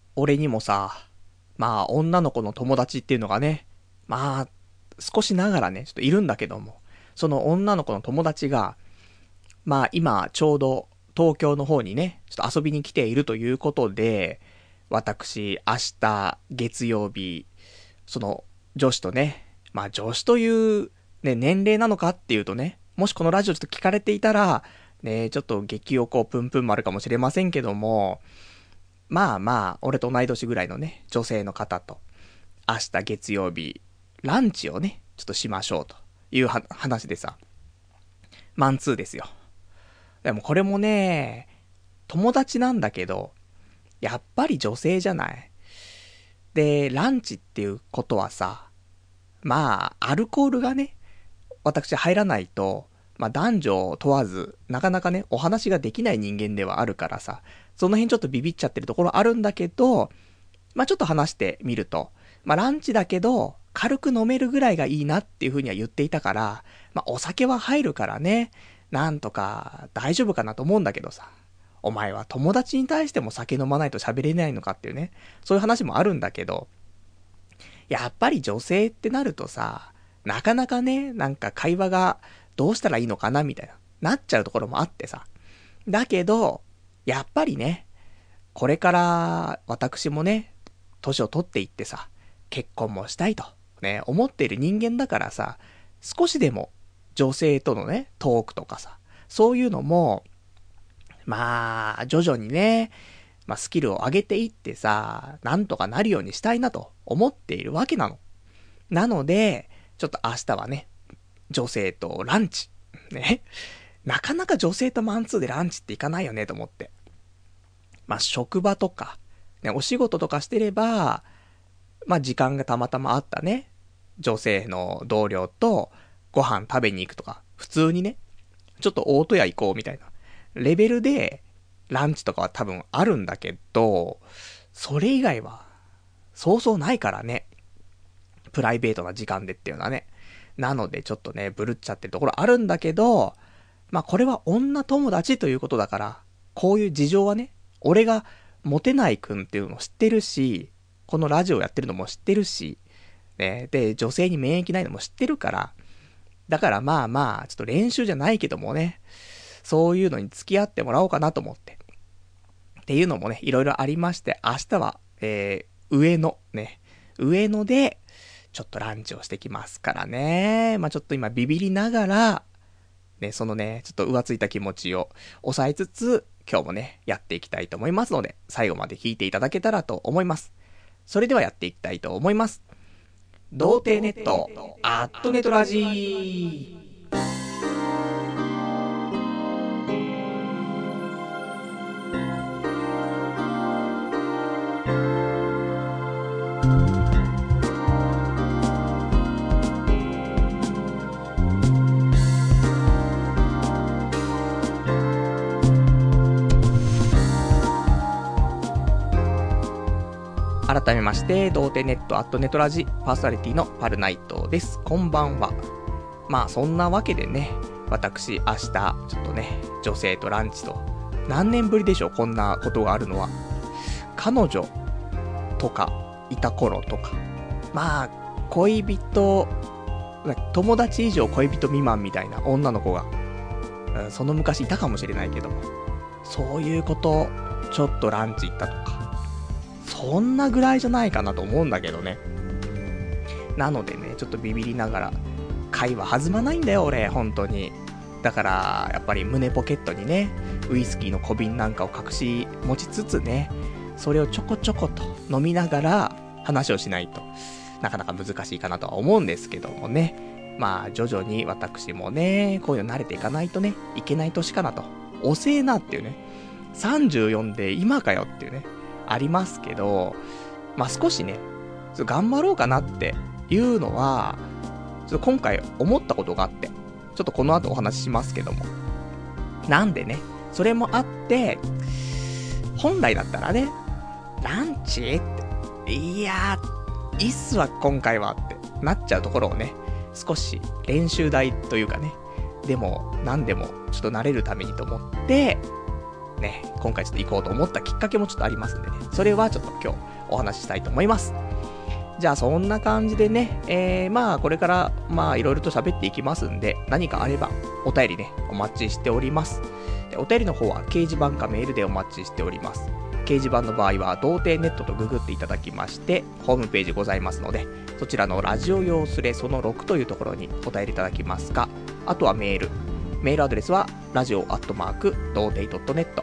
俺にもさ、まあ女の子の友達っていうのがね、まあ少しながらね、ちょっといるんだけども、その女の子の友達が、まあ今ちょうど東京の方にね、ちょっと遊びに来ているということで、私明日月曜日、その女子とね、まあ女子というね、年齢なのかっていうとね、もしこのラジオちょっと聞かれていたら、ね、ちょっと激おこぷんぷんもあるかもしれませんけども、まあまあ、俺と同い年ぐらいのね、女性の方と、明日月曜日、ランチをね、ちょっとしましょうという話でさ、マンツーですよ。でもこれもね、友達なんだけど、やっぱり女性じゃない。で、ランチっていうことはさ、まあ、アルコールがね、私入らないと、まあ男女問わず、なかなかね、お話ができない人間ではあるからさ、その辺ちょっとビビっちゃってるところあるんだけど、まあちょっと話してみると、まあランチだけど、軽く飲めるぐらいがいいなっていう風には言っていたから、まあお酒は入るからね、なんとか大丈夫かなと思うんだけどさ、お前は友達に対しても酒飲まないと喋れないのかっていうね、そういう話もあるんだけど、やっぱり女性ってなるとさ、なかなかね、なんか会話がどうしたらいいのかなみたいな、なっちゃうところもあってさ。だけど、やっぱりね、これから私もね、年を取っていってさ、結婚もしたいと、ね、思っている人間だからさ、少しでも女性とのね、トークとかさ、そういうのも、まあ、徐々にね、まあ、スキルを上げていってさ、なんとかなるようにしたいなと思っているわけなの。なので、ちょっと明日はね、女性とランチ。ね。なかなか女性とマンツーでランチっていかないよねと思って。まあ、職場とか、ね、お仕事とかしてれば、まあ、時間がたまたまあったね。女性の同僚とご飯食べに行くとか、普通にね、ちょっと大戸屋行こうみたいなレベルで、ランチとかは多分あるんだけど、それ以外は、そうそうないからね。プライベートな時間でっていうのはね。なのでちょっとね、ブルっちゃってるところあるんだけど、まあこれは女友達ということだから、こういう事情はね、俺がモテないくんっていうのも知ってるし、このラジオやってるのも知ってるし、ね、で、女性に免疫ないのも知ってるから、だからまあまあ、ちょっと練習じゃないけどもね、そういうのに付き合ってもらおうかなと思って。っていうのもね、いろいろありまして、明日は、上野、ね、上野で、ちょっとランチをしてきますからね。まあちょっと今ビビりながら、ね、そのね、ちょっと浮ついた気持ちを抑えつつ、今日もね、やっていきたいと思いますので、最後まで聞いていただけたらと思います。それではやっていきたいと思います。童貞ネット、アットネトラジー。改めまして、童貞ネットアットネトラジパーソナリティのパルナイトです。こんばんは。まあそんなわけでね、私明日ちょっとね、女性とランチと、何年ぶりでしょう、こんなことがあるのは。彼女とかいた頃とか、まあ恋人、友達以上恋人未満みたいな女の子が、その昔いたかもしれないけども、そういうこと、ちょっとランチ行ったとか、そんなぐらいじゃないかなと思うんだけどね。なのでね、ちょっとビビりながら、会話弾まないんだよ、俺、本当に。だから、やっぱり胸ポケットにね、ウイスキーの小瓶なんかを隠し持ちつつね、それをちょこちょこと飲みながら話をしないと、なかなか難しいかなとは思うんですけどもね。まあ、徐々に私もね、こういうの慣れていかないとね、いけない年かなと。遅えなっていうね。34で今かよっていうね。ありますけど、まあ、少しね、頑張ろうかなっていうのは、ちょっと今回思ったことがあって、ちょっとこの後お話ししますけども。なんでね、それもあって、本来だったらね、ランチって、いやー、いいっすわ、今回はってなっちゃうところをね、少し練習台というかね、でも、なんでも、ちょっと慣れるためにと思って、 ね、今回ちょっと行こうと思ったきっかけもちょっとありますんでね、それはちょっと今日お話ししたいと思います。じゃあそんな感じでね、まあこれからまあいろいろと喋っていきますんで、何かあればお便りね、お待ちしております。でお便りの方は掲示板かメールでお待ちしております。掲示板の場合は童貞ネットとググっていただきまして、ホームページございますので、そちらのラジオ用スレその6というところにお便りいただきますか、あとはメールアドレスはradio@doutei.net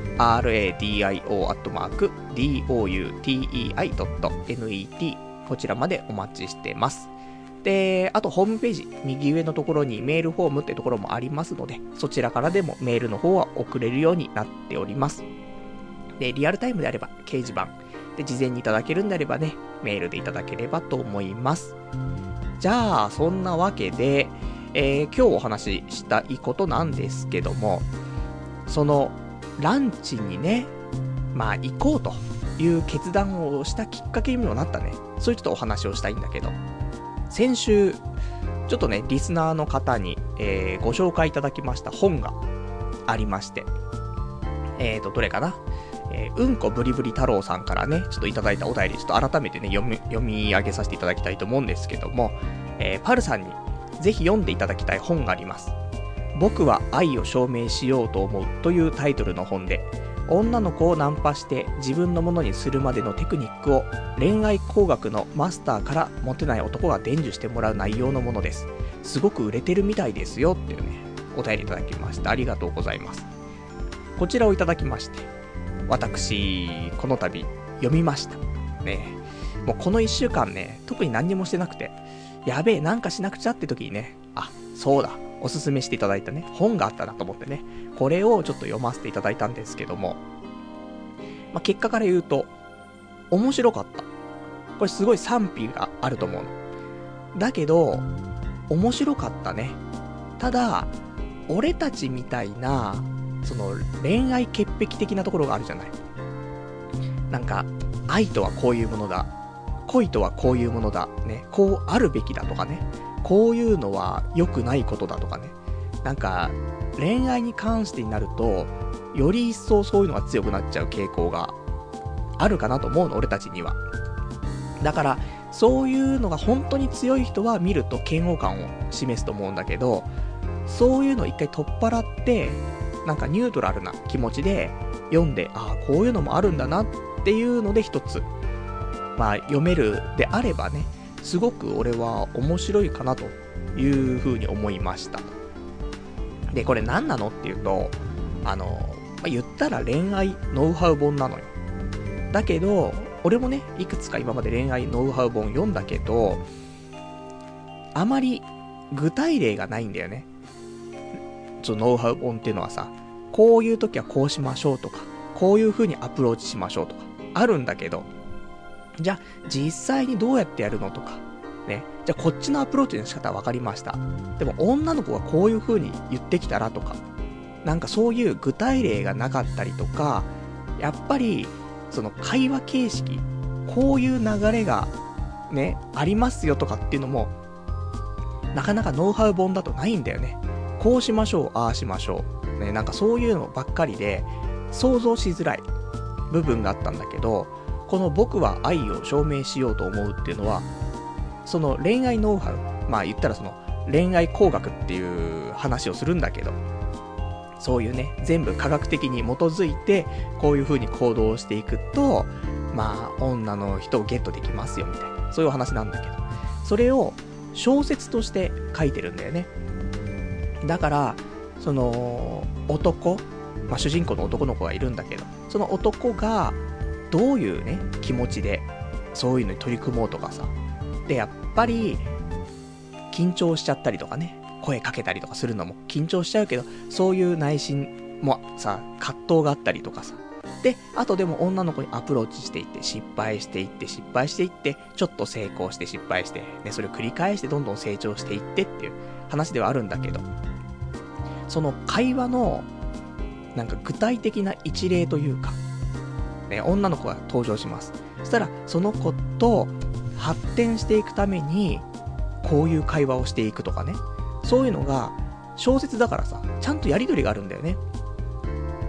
radio@doutei.net こちらまでお待ちしてます。で、あとホームページ右上のところにメールフォームってところもありますので、そちらからでもメールの方は送れるようになっております。で、リアルタイムであれば掲示板で事前にいただけるんであればね、メールでいただければと思います。じゃあそんなわけで、今日お話ししたいことなんですけども、そのランチにね、まあ行こうという決断をしたきっかけにもなったね、そういうちょっとお話をしたいんだけど、先週ちょっとねリスナーの方に、ご紹介いただきました本がありまして、どれかな、うんこブリブリ太郎さんからねちょっといただいたお便り、ちょっと改めてね読み上げさせていただきたいと思うんですけども、パルさんにぜひ読んでいただきたい本があります。僕は愛を証明しようと思うというタイトルの本で、女の子をナンパして自分のものにするまでのテクニックを恋愛工学のマスターからモテない男が伝授してもらう内容のものです。すごく売れてるみたいですよっていうねお便りいただきまして、ありがとうございます。こちらをいただきまして、私この度読みましたね。もうこの1週間ね特に何にもしてなくて、やべえなんかしなくちゃって時にね、あ、そうだ、おすすめしていただいたね本があったなと思ってね、これをちょっと読ませていただいたんですけども、まあ、結果から言うと面白かった。これすごい賛否があると思うのだけど、面白かったね。ただ俺たちみたいなその恋愛潔癖的なところがあるじゃない。なんか愛とはこういうものだ、恋とはこういうものだね、こうあるべきだとかね、こういうのは良くないことだとかね、なんか恋愛に関してになるとより一層そういうのが強くなっちゃう傾向があるかなと思うの、俺たちには。だからそういうのが本当に強い人は見ると嫌悪感を示すと思うんだけど、そういうのを一回取っ払ってなんかニュートラルな気持ちで読んで、ああこういうのもあるんだなっていうので一つまあ読めるであればね、すごく俺は面白いかなというふうに思いました。でこれ何なのっていうと、言ったら恋愛ノウハウ本なのよ。だけど俺もねいくつか今まで恋愛ノウハウ本読んだけど、あまり具体例がないんだよね。そのノウハウ本っていうのはさ、こういう時はこうしましょうとか、こういう風にアプローチしましょうとかあるんだけど、じゃあ実際にどうやってやるのとかね、じゃあこっちのアプローチの仕方は分かりました、でも女の子がこういう風に言ってきたらとか、なんかそういう具体例がなかったりとか、やっぱりその会話形式、こういう流れがねありますよとかっていうのもなかなかノウハウ本だとないんだよね。こうしましょう、ああしましょうね、なんかそういうのばっかりで想像しづらい部分があったんだけど、この僕は愛を証明しようと思うっていうのは、その恋愛ノウハウ、まあ言ったらその恋愛工学っていう話をするんだけど、そういうね全部科学的に基づいてこういう風に行動していくと、まあ女の人をゲットできますよみたいな、そういう話なんだけど、それを小説として書いてるんだよね。だからその男、まあ、主人公の男の子がいるんだけど、その男がどういうね気持ちでそういうのに取り組もうとかさ、でやっぱり緊張しちゃったりとかね、声かけたりとかするのも緊張しちゃうけど、そういう内心もさ葛藤があったりとかさ、であとでも女の子にアプローチしていって失敗していって失敗していってちょっと成功して失敗して、ね、それを繰り返してどんどん成長していってっていう話ではあるんだけど、その会話のなんか具体的な一例というか、ね、女の子が登場します。そしたらその子と発展していくためにこういう会話をしていくとかね、そういうのが小説だからさちゃんとやり取りがあるんだよね。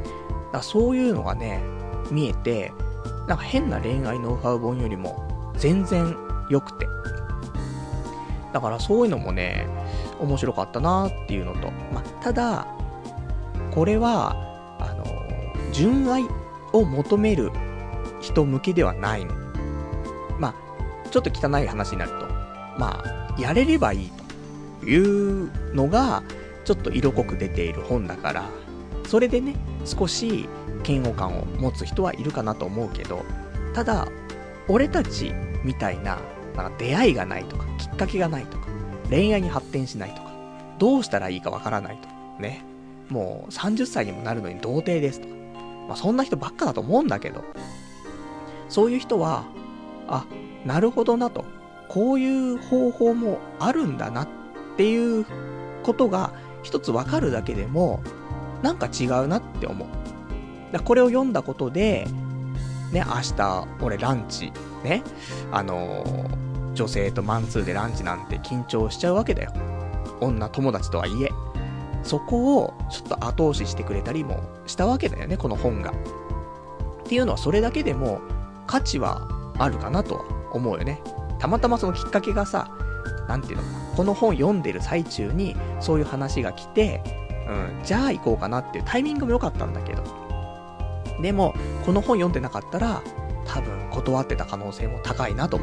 らそういうのがね、見えて、なんか変な恋愛ノウハウ本よりも全然良くて。だからそういうのもね、面白かったなっていうのと、ただ、これは、純愛を求める人向けではないの。ちょっと汚い話になると、やれればいいというのが、ちょっと色濃く出ている本だから、それでね、少し嫌悪感を持つ人はいるかなと思うけど、ただ、俺たちみたいな、出会いがないとか、きっかけがないとか、恋愛に発展しないとか、どうしたらいいかわからないと。ね。もう30歳にもなるのに童貞ですとか。そんな人ばっかだと思うんだけど、そういう人は、なるほどなと。こういう方法もあるんだなっていうことが一つわかるだけでも、なんか違うなって思う。これを読んだことで、ね、明日、俺ランチ、ね、女性とマンツーでランチなんて緊張しちゃうわけだよ。女友達とはいえ。そこをちょっと後押ししてくれたりもしたわけだよね、この本が。っていうのはそれだけでも価値はあるかなとは思うよね。たまたまそのきっかけがさ、なんていうのかな、この本読んでる最中にそういう話が来て、じゃあ行こうかなっていうタイミングも良かったんだけど、でもこの本読んでなかったら多分断ってた可能性も高いなと思って、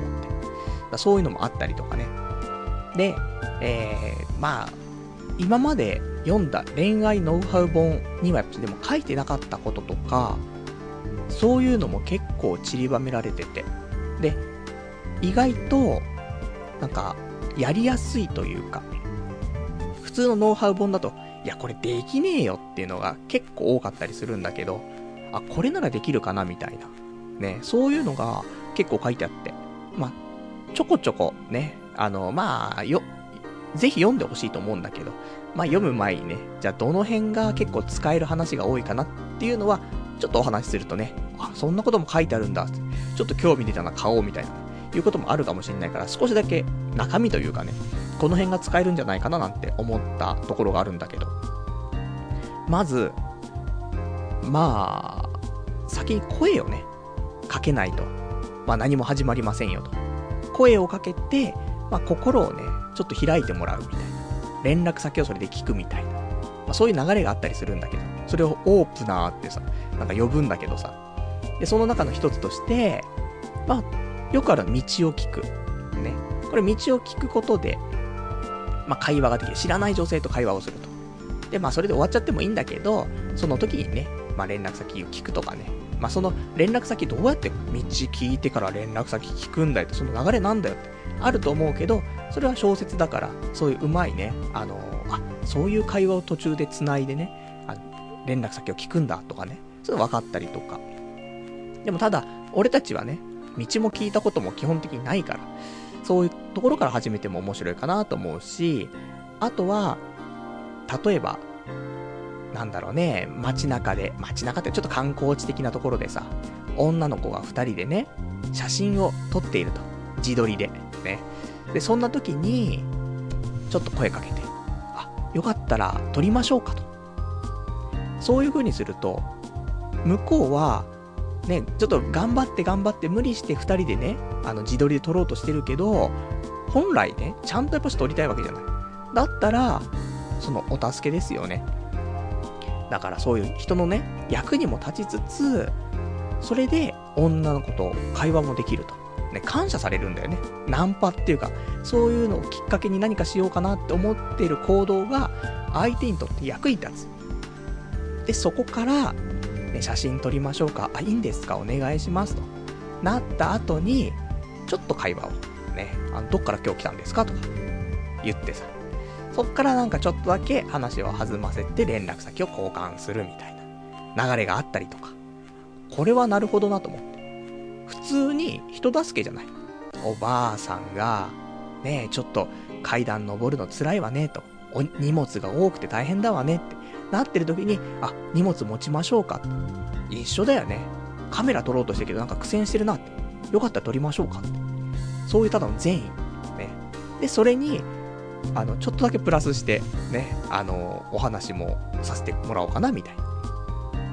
そういうのもあったりとかね。で、今まで読んだ恋愛ノウハウ本にはやっぱでも書いてなかったこととか、そういうのも結構散りばめられてて、で意外となんかやりやすいというか、普通のノウハウ本だといやこれできねえよっていうのが結構多かったりするんだけど、これならできるかなみたいなね、そういうのが結構書いてあって、ちょこちょこね、ぜひ読んでほしいと思うんだけど、読む前にね、じゃあどの辺が結構使える話が多いかなっていうのはちょっとお話しするとね、そんなことも書いてあるんだって、ちょっと興味出たな、買おうみたいないうこともあるかもしれないから、少しだけ中身というかね、この辺が使えるんじゃないかななんて思ったところがあるんだけど、まず先に声をねかけないと、何も始まりませんよと。声をかけて、心をねちょっと開いてもらうみたいな、連絡先をそれで聞くみたいな、そういう流れがあったりするんだけど、それをオープナーってさ、なんか呼ぶんだけどさ、でその中の一つとして、よくある道を聞くね。これ道を聞くことで、会話ができる。知らない女性と会話をすると。でそれで終わっちゃってもいいんだけど、その時にね、連絡先を聞くとかね、その連絡先どうやって道聞いてから連絡先聞くんだよって、その流れなんだよってあると思うけど、それは小説だから、そういううまいね、そういう会話を途中で繋いでね、連絡先を聞くんだとかね、それ分かったりとか。でもただ、俺たちはね、道も聞いたことも基本的にないから、そういうところから始めても面白いかなと思うし、あとは、例えば、なんだろうね、街中ってちょっと観光地的なところでさ、女の子が2人でね、写真を撮っていると。自撮りで。ね。で、そんな時に、ちょっと声かけて、よかったら撮りましょうかと。そういう風にすると、向こうは、ね、ちょっと頑張って無理して2人でね、自撮りで撮ろうとしてるけど、本来ね、ちゃんとやっぱし撮りたいわけじゃない。だったら、そのお助けですよね。だからそういう人のね、役にも立ちつつ、それで女の子と会話もできると。ね、感謝されるんだよね。ナンパっていうか、そういうのをきっかけに何かしようかなって思っている行動が、相手にとって役に立つ。で、そこから、ね、写真撮りましょうか。いいんですか、お願いしますと。なった後に、ちょっと会話を。ね、どっから今日来たんですかとか、言ってさ。そっからなんかちょっとだけ話を弾ませて連絡先を交換するみたいな流れがあったりとか。これはなるほどなと思って。普通に人助けじゃない。おばあさんが、ねえ、ちょっと階段登るの辛いわねと。荷物が多くて大変だわねってなってる時に、荷物持ちましょうかって。一緒だよね。カメラ撮ろうとしてるけどなんか苦戦してるなって。よかったら撮りましょうかって。そういうただの善意。ね。で、それに、ちょっとだけプラスして、ね、お話もさせてもらおうかな、みたいな。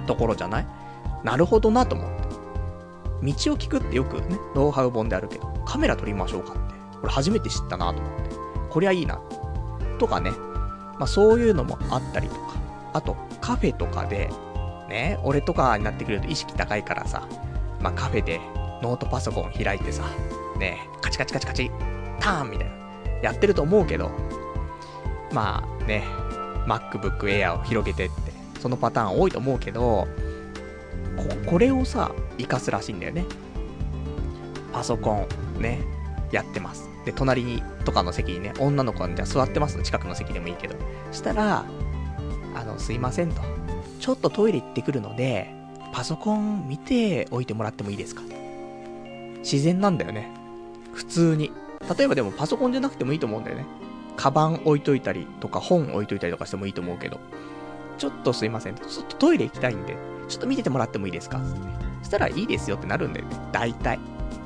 ところじゃない？なるほどなと思って。道を聞くってよくね、ノウハウ本であるけど、カメラ撮りましょうかって。これ初めて知ったなと思って。こりゃいいな。とかね。まあそういうのもあったりとか。あと、カフェとかで、ね、俺とかになってくると意識高いからさ、まあカフェでノートパソコン開いてさ、ね、カチカチカチカチ、ターンみたいな、やってると思うけど、まあね、MacBook Air を広げてって、そのパターン多いと思うけど、これをさ、活かすらしいんだよね。パソコン、ね、やってます。で、隣に、とかの席にね、女の子がじゃあ座ってますの、近くの席でもいいけど。したら、すいませんと。ちょっとトイレ行ってくるので、パソコン見ておいてもらってもいいですか？自然なんだよね。普通に。例えばでもパソコンじゃなくてもいいと思うんだよね。カバン置いといたりとか、本置いといたりとかしてもいいと思うけど、ちょっとすいませんと。ちょっとトイレ行きたいんで、ちょっと見ててもらってもいいですか？そしたらいいですよってなるんだよね。大体。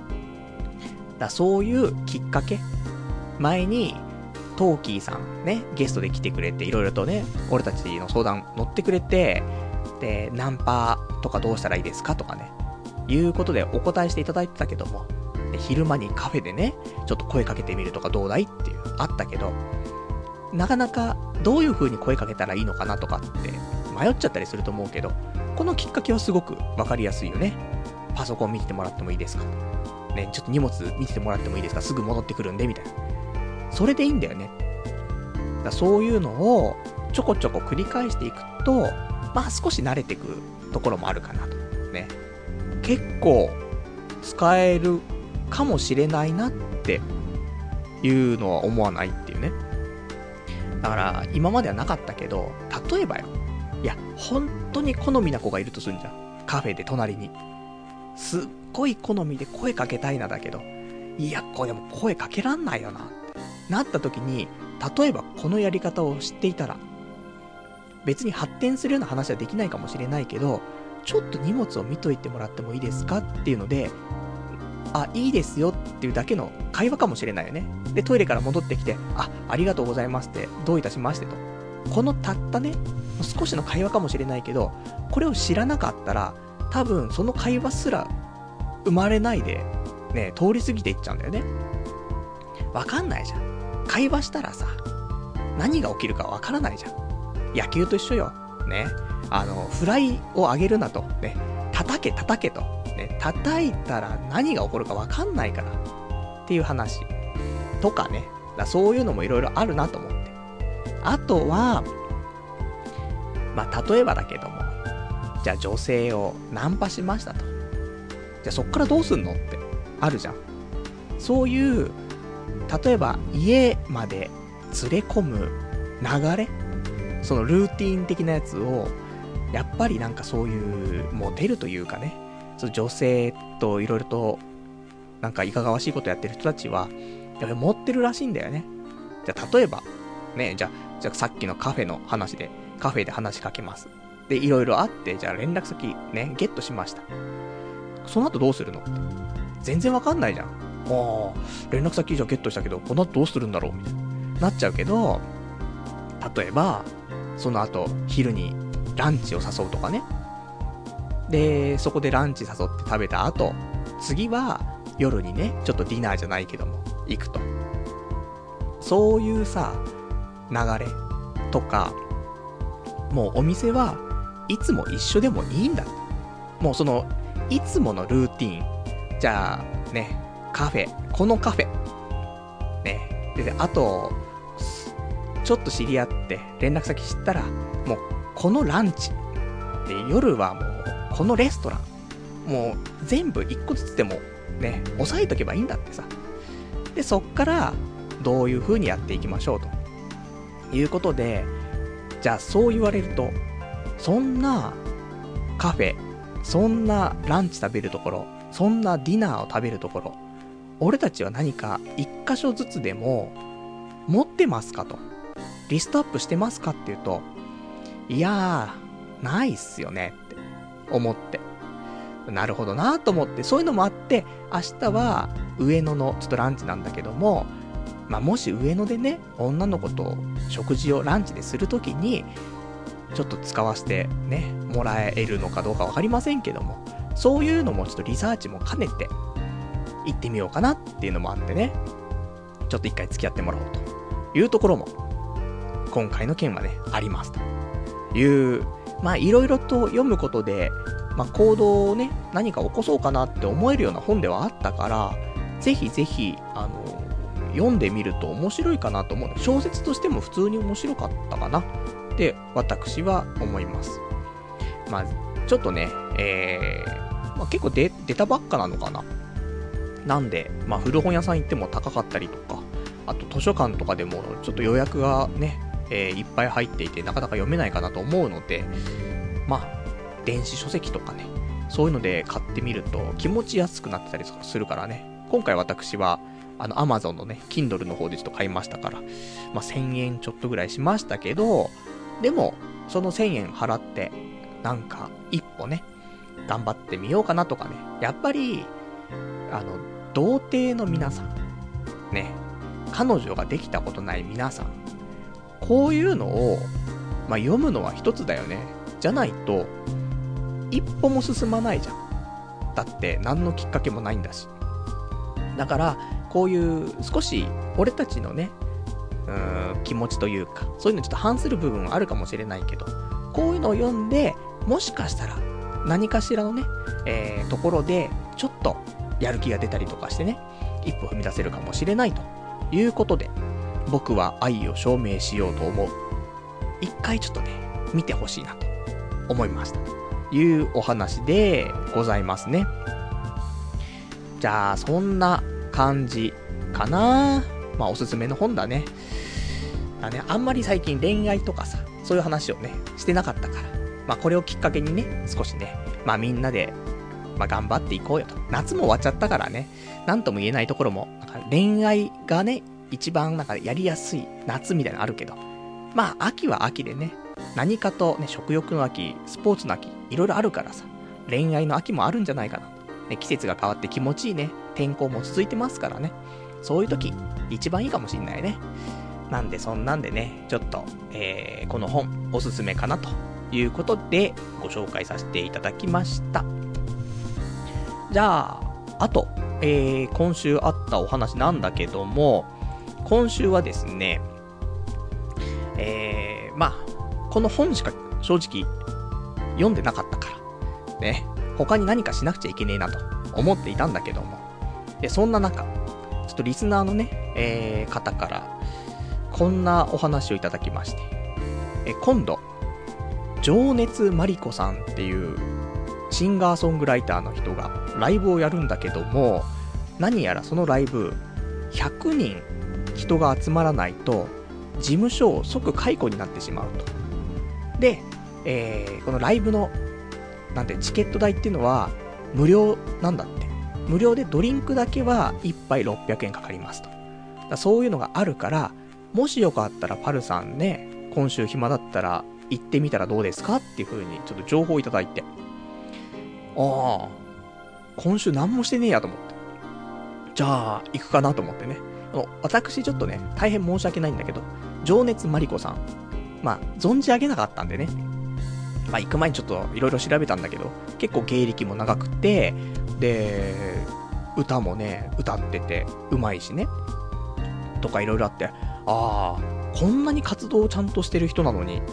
そういうきっかけ。前に、トーキーさんね、ゲストで来てくれて、いろいろとね、俺たちの相談乗ってくれて、で、ナンパとかどうしたらいいですかとかね、いうことでお答えしていただいてたけども、昼間にカフェでね、ちょっと声かけてみるとかどうだいっていう、あったけど、なかなかどういう風に声かけたらいいのかなとかって迷っちゃったりすると思うけど、このきっかけはすごくわかりやすいよね。パソコン見てもらってもいいですか？ね、ちょっと荷物見ててもらってもいいですか？すぐ戻ってくるんで、みたいな。それでいいんだよね。そういうのをちょこちょこ繰り返していくと、まあ少し慣れていくところもあるかなと。ね。結構使えるかもしれないなっていうのは思わないっていうね。だから今まではなかったけど、例えばよ。いや、本当に好みな子がいるとするんじゃん。カフェで隣に。すっごい好みで声かけたいなだけど、いや、これも声かけらんないよなってなった時に、例えばこのやり方を知っていたら、別に発展するような話はできないかもしれないけど、ちょっと荷物を見といてもらってもいいですかっていうので、あ、いいですよっていうだけの会話かもしれないよね。で、トイレから戻ってきて、ありがとうございますって、どういたしましてと。このたったね、少しの会話かもしれないけど、これを知らなかったら、多分その会話すら生まれないで、ね、通り過ぎていっちゃうんだよね。わかんないじゃん。会話したらさ、何が起きるかわからないじゃん。野球と一緒よ。ね。フライを上げるなと。ね。叩けと。ね。叩いたら何が起こるかわかんないから。っていう話。とかね。そういうのもいろいろあるなと思って。あとは、まあ、例えばだけども、じゃあ女性をナンパしましたと。じゃあそっからどうすんのってあるじゃん。そういう、例えば家まで連れ込む流れ、そのルーティーン的なやつを、やっぱりなんかそういうモテるというかね、その女性といろいろとなんかいかがわしいことやってる人たちはやっぱり持ってるらしいんだよね。じゃあ例えばね、じゃあさっきのカフェの話でカフェで話しかけます。でいろいろあって、じゃあ連絡先ねゲットしました。その後どうするのって全然わかんないじゃん。連絡先じゃゲットしたけどこの後どうするんだろうみたいななっちゃうけど、例えばその後昼にランチを誘うとかね。でそこでランチ誘って食べた後、次は夜にねちょっとディナーじゃないけども行くと。そういうさ流れとか、もうお店はいつも一緒でもいいんだ。もうそのいつものルーティーン、じゃあねカフェ、このカフェね、であとちょっと知り合って連絡先知ったらもうこのランチで、夜はもうこのレストラン、もう全部一個ずつでもね押さえとけばいいんだってさ。でそっからどういう風にやっていきましょうということで、じゃあそう言われると、そんなカフェ、そんなランチ食べるところ、そんなディナーを食べるところ、俺たちは何か一箇所ずつでも持ってますかと、リストアップしてますかっていうと、いやーないっすよねって思って、なるほどなと思って、そういうのもあって、明日は上野のちょっとランチなんだけども、まあもし上野でね女の子と食事をランチでするときに、 ちょっと使わせてね、もらえるのかどうかわかりませんけども、そういうのもちょっとリサーチも兼ねて行ってみようかなっていうのもあってね、ちょっと一回付き合ってもらおうというところも今回の件はねありますという、まあいろいろと読むことで、まあ行動をね何か起こそうかなって思えるような本ではあったから、ぜひぜひ読んでみると面白いかなと思う。小説としても普通に面白かったかなって私は思います。まあちょっとね、まあ、結構出たばっかなのかな。なんで、まあ古本屋さん行っても高かったりとか、あと図書館とかでもちょっと予約がね、いっぱい入っていてなかなか読めないかなと思うので、まあ電子書籍とかね、そういうので買ってみると気持ち安くなってたりするからね。今回私はAmazon のね Kindle の方でちょっと買いましたから、まあ1000円ちょっとぐらいしましたけど、でもその1000円払ってなんか一歩ね頑張ってみようかなとかね。やっぱり童貞の皆さんね、彼女ができたことない皆さん、こういうのを、まあ、読むのは一つだよね。じゃないと一歩も進まないじゃん。だって何のきっかけもないんだし。だからこういう少し俺たちのね気持ちというか、そういうのちょっと反する部分はあるかもしれないけど、こういうのを読んでもしかしたら何かしらのね、ところでちょっとやる気が出たりとかしてね、一歩踏み出せるかもしれないということで、僕は愛を証明しようと思う。一回ちょっとね見てほしいなと思いましたというお話でございますね。じゃあそんな感じかな。まあおすすめの本だね。あんまり最近恋愛とかさ、そういう話をねしてなかったから、まあこれをきっかけにね、少しね、まあみんなでまあ頑張っていこうよと。夏も終わっちゃったからね、なんとも言えないところも、なんか恋愛がね一番なんかやりやすい夏みたいなのあるけど、まあ秋は秋でね、何かとね、食欲の秋、スポーツの秋、いろいろあるからさ、恋愛の秋もあるんじゃないかな。ね、季節が変わって気持ちいいね、天候も続いてますからね、そういう時一番いいかもしんないね。なんでそんなんでね、ちょっと、この本おすすめかなということでご紹介させていただきました。じゃああと、今週あったお話なんだけども、今週はですね、まあこの本しか正直読んでなかったからね、他に何かしなくちゃいけねえなと思っていたんだけども、でそんな中、ちょっとリスナーのね、方からこんなお話をいただきまして、今度情熱マリコさんっていうシンガーソングライターの人がライブをやるんだけども、何やらそのライブ100人人が集まらないと事務所を即解雇になってしまうと。で、このライブのなんてチケット代っていうのは無料なんだって。無料でドリンクだけは1杯600円かかりますと。だそういうのがあるから、もしよかったらパルさんね、今週暇だったら行ってみたらどうですかっていう風にちょっと情報をいただいて、ああ、今週何もしてねえやと思って、じゃあ行くかなと思ってね。私ちょっとね、大変申し訳ないんだけど、情熱マリコさん、まあ存じ上げなかったんでね、まあ行く前にちょっといろいろ調べたんだけど、結構芸歴も長くて、で歌もね歌っててうまいしねとかいろいろあって、ああ、こんなに活動をちゃんとしてる人なのに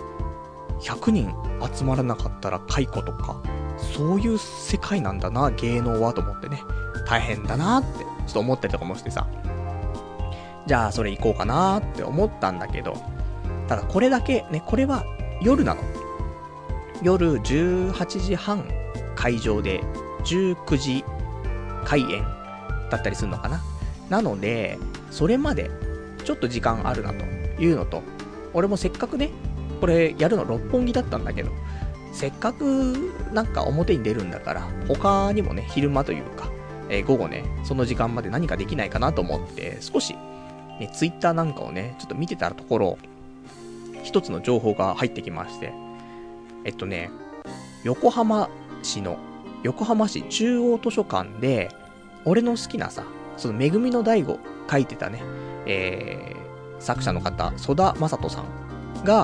100人集まらなかったら解雇とか、そういう世界なんだな芸能はと思ってね、大変だなってちょっと思ったりとかもしてさ、じゃあそれ行こうかなって思ったんだけど、ただこれだけね、これは夜なの。夜18時半会場で19時開演だったりするのかな。なのでそれまでちょっと時間あるなというのと、俺もせっかくねこれやるの六本木だったんだけど、せっかくなんか表に出るんだから他にもね昼間というか、午後ねその時間まで何かできないかなと思って少しねツイッターなんかをねちょっと見てたところ、一つの情報が入ってきまして、横浜市中央図書館で俺の好きなさ、そのめぐみの大吾書いてたね、作者の方曽田正人さんが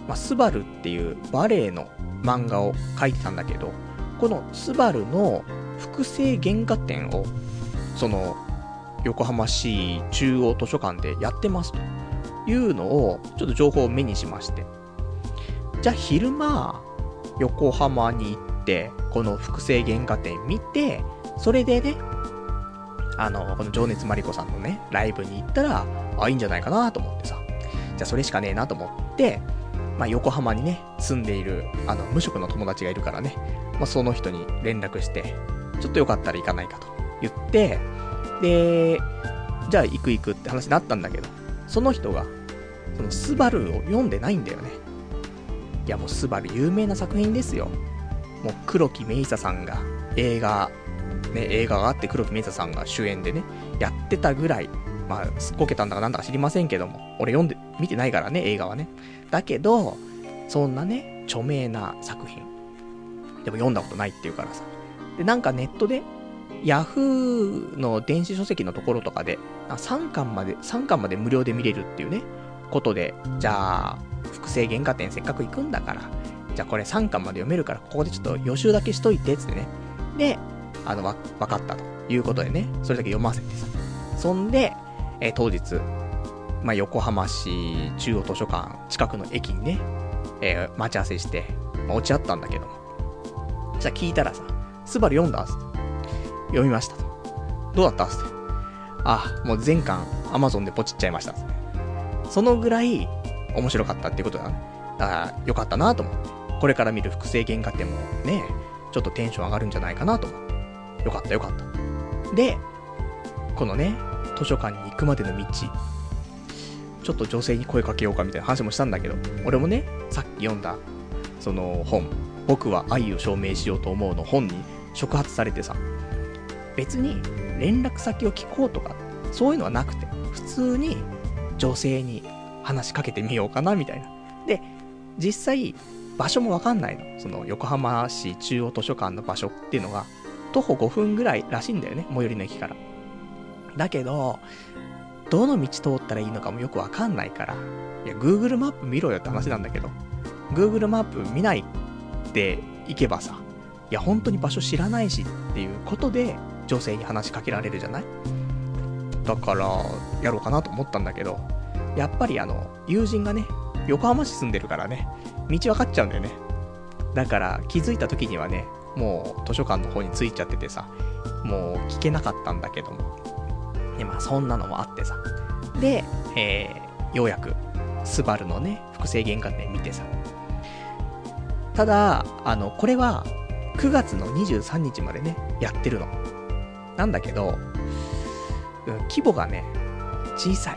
スバルっていうバレエの漫画を描いてたんだけど、このスバルの複製原画展を、その、横浜市中央図書館でやってますというのを、ちょっと情報を目にしまして。じゃあ昼間、横浜に行って、この複製原画展見て、それでね、この情熱マリコさんのね、ライブに行ったら、いいんじゃないかなと思ってさ。じゃあそれしかねえなと思って、横浜にね、住んでいる、無職の友達がいるからね、その人に連絡して、ちょっとよかったら行かないかと言って、で、じゃあ行くって話になったんだけど、その人が、そのスバルを読んでないんだよね。いやもうスバル有名な作品ですよ。もう黒木メイサさんが映画があって黒木メイサさんが主演でね、やってたぐらい、すっこけたんだかなんだか知りませんけども、俺見てないからね、映画はね。だけど、そんなね、著名な作品。でも読んだことないっていうからさ。で、なんかネットで、ヤフーの電子書籍のところとかで、3巻まで無料で見れるっていうね、ことで、じゃあ、複製原画展せっかく行くんだから、じゃあこれ3巻まで読めるから、ここでちょっと予習だけしといて、つってね。で、わかったということでね、それだけ読ませてさ。そんで、当日、横浜市中央図書館近くの駅にね、待ち合わせして、落ち合ったんだけども。じゃあ聞いたらさ、スバル読んだつって。読みましたと。どうだったつって。もう全巻 Amazon でポチっちゃいましたつって。そのぐらい面白かったっていうことだね。だからよかったなと思って。これから見る複製原画展もね、ちょっとテンション上がるんじゃないかなと思って。よかった。で、このね、図書館に行くまでの道、ちょっと女性に声かけようかみたいな話もしたんだけど、俺もね、さっき読んだ、その本、僕は愛を証明しようと思うの本に触発されてさ、別に連絡先を聞こうとか、そういうのはなくて、普通に女性に話しかけてみようかなみたいな。で、実際、場所もわかんないの。その横浜市中央図書館の場所っていうのが、徒歩5分ぐらいらしいんだよね、最寄りの駅から。だけど、どの道通ったらいいのかもよくわかんないから、いや、Google マップ見ろよって話なんだけど、Google マップ見ないって行けばさ、いや、本当に場所知らないしっていうことで、女性に話しかけられるじゃない？だから、やろうかなと思ったんだけど、やっぱり友人がね、横浜市住んでるからね、道分かっちゃうんだよね。だから気づいた時にはね、もう図書館の方に着いちゃっててさ、もう聞けなかったんだけども。で、そんなのもあってさ。で、ようやく、スバルのね、複製原画展見てさ。ただ、これは、9月の23日までね、やってるの。なんだけど、規模がね、小さい。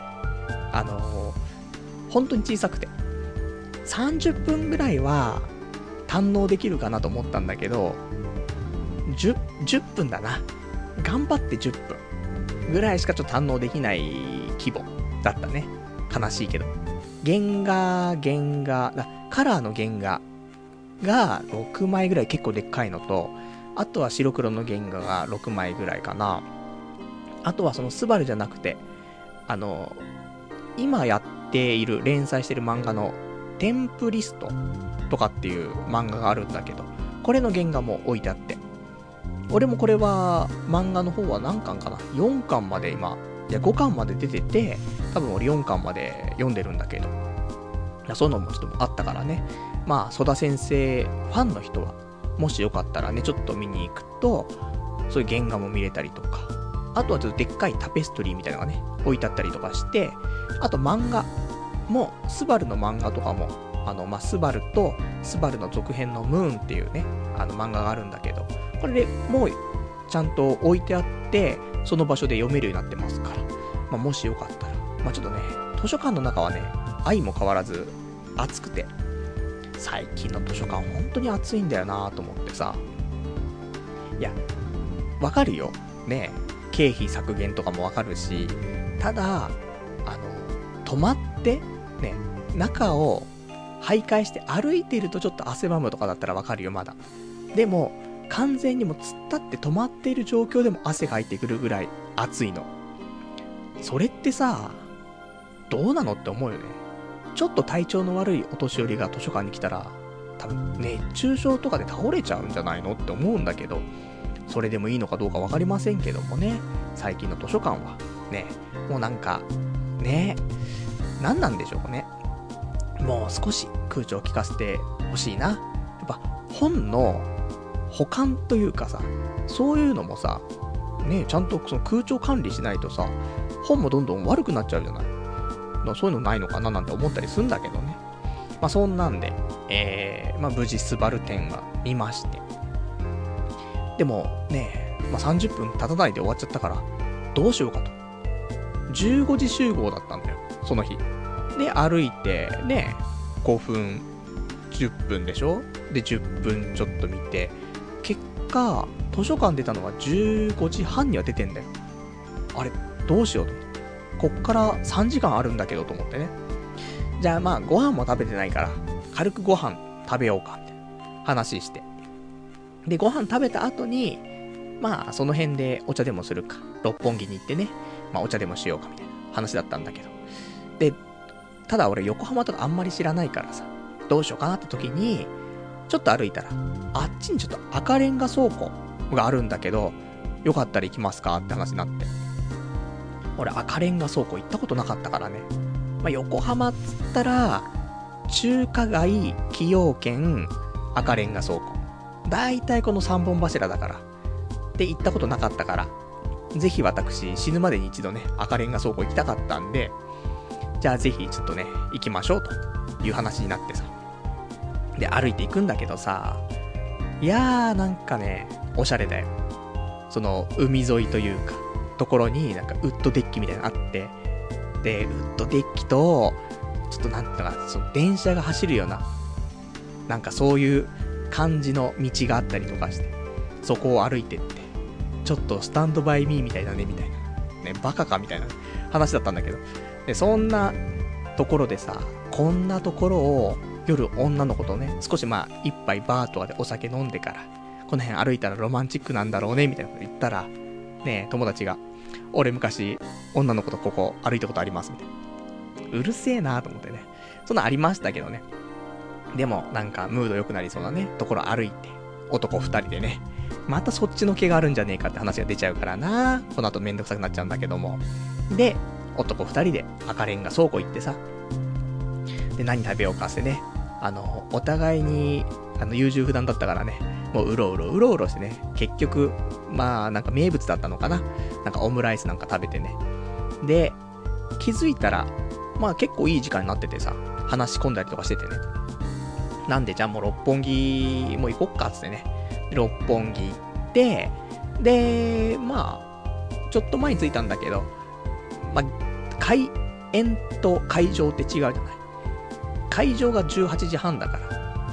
本当に小さくて。30分ぐらいは堪能できるかなと思ったんだけど、10分だな。頑張って10分ぐらいしかちょっと堪能できない規模だったね。悲しいけど。カラーの原画が6枚ぐらい結構でっかいのと、あとは白黒の原画が6枚ぐらいかな。あとはそのスバルじゃなくて、今やっている、連載してる漫画のテンプリストとかっていう漫画があるんだけど、これの原画も置いてあって。俺もこれは、漫画の方は何巻かな ?4 巻まで今、いや5巻まで出てて、多分俺4巻まで読んでるんだけど、そういうのもちょっとあったからね。曽田先生ファンの人は、もしよかったらね、ちょっと見に行くと、そういう原画も見れたりとか、あとはちょっとでっかいタペストリーみたいなのがね、置いてあったりとかして、あと漫画も、スバルの漫画とかも、スバルとスバルの続編のムーンっていうね、漫画があるんだけど、これでもうちゃんと置いてあって、その場所で読めるようになってますから、もしよかったら、ちょっとね、図書館の中はね、相も変わらず暑くて、最近の図書館本当に暑いんだよなと思ってさ、いや、わかるよ。ね、経費削減とかもわかるし、ただ、泊まって、ね、中を徘徊して歩いてるとちょっと汗ばむとかだったらわかるよ、まだ。でも、完全にも突っ立って止まっている状況でも汗が入ってくるぐらい暑いの。それってさ、どうなのって思うよね。 ちょっと体調の悪いお年寄りが図書館に来たら、多分熱中症とかで倒れちゃうんじゃないのって思うんだけど、それでもいいのかどうかわかりませんけどもね、最近の図書館はね、もうなんかね、何なんでしょうね。もう少し空調を効かせてほしいな。やっぱ本の保管というかさ、そういうのもさ、ね、ちゃんとその空調管理しないとさ、本もどんどん悪くなっちゃうじゃない。そういうのないのかななんて思ったりするんだけどね。まあそんなんで、無事スバル展は見まして。でもね、30分経たないで終わっちゃったから、どうしようかと。15時集合だったんだよ、その日。で、歩いて、ね、5分、10分でしょ？で、10分ちょっと見て、結果、図書館出たのは15時半には出てんだよ。あれ、どうしようと思って。こっから3時間あるんだけどと思ってね。じゃあご飯も食べてないから、軽くご飯食べようかって話して。で、ご飯食べた後に、その辺でお茶でもするか。六本木に行ってね、お茶でもしようかみたいな話だったんだけど。で、ただ俺横浜とかあんまり知らないからさ、どうしようかなって時に、ちょっと歩いたら、あっちにちょっと赤レンガ倉庫があるんだけど、よかったら行きますかって話になって。俺赤レンガ倉庫行ったことなかったからね。横浜っつったら、中華街、崎陽軒、赤レンガ倉庫。だいたいこの3本柱だから。で、行ったことなかったから、ぜひ私、死ぬまでに一度ね、赤レンガ倉庫行きたかったんで、じゃあぜひちょっとね、行きましょうという話になってさ。で、歩いて行くんだけどさ、いやーなんかね、おしゃれだよ。その、海沿いというか、ところになんかウッドデッキみたいなのあって、で、ウッドデッキと、ちょっとなんていうのか、その電車が走るような、なんかそういう感じの道があったりとかして、そこを歩いてって、ちょっとスタンドバイミーみたいだね、みたいな。ね、バカかみたいな話だったんだけど。で、そんなところでさ、こんなところを夜女の子とね、少し一杯バーとかでお酒飲んでから、この辺歩いたらロマンチックなんだろうね、みたいなこと言ったら、ね、友達が、俺昔女の子とここ歩いたことあります、みたいな。うるせえなーと思ってね。そんなありましたけどね。でも、なんかムード良くなりそうなね、ところ歩いて、男二人でね、またそっちの毛があるんじゃねえかって話が出ちゃうからな。この後めんどくさくなっちゃうんだけども。で、男二人で赤レンガ倉庫行ってさ。で、何食べようかってね。お互いに、優柔不断だったからね。もううろうろしてね。結局、なんか名物だったのかな。なんかオムライスなんか食べてね。で、気づいたら、結構いい時間になっててさ、話し込んだりとかしててね。なんでじゃあもう六本木も行こっかっつってね。六本木行って、で、ちょっと前に着いたんだけど、開演と会場って違うじゃない。会場が18時半だから。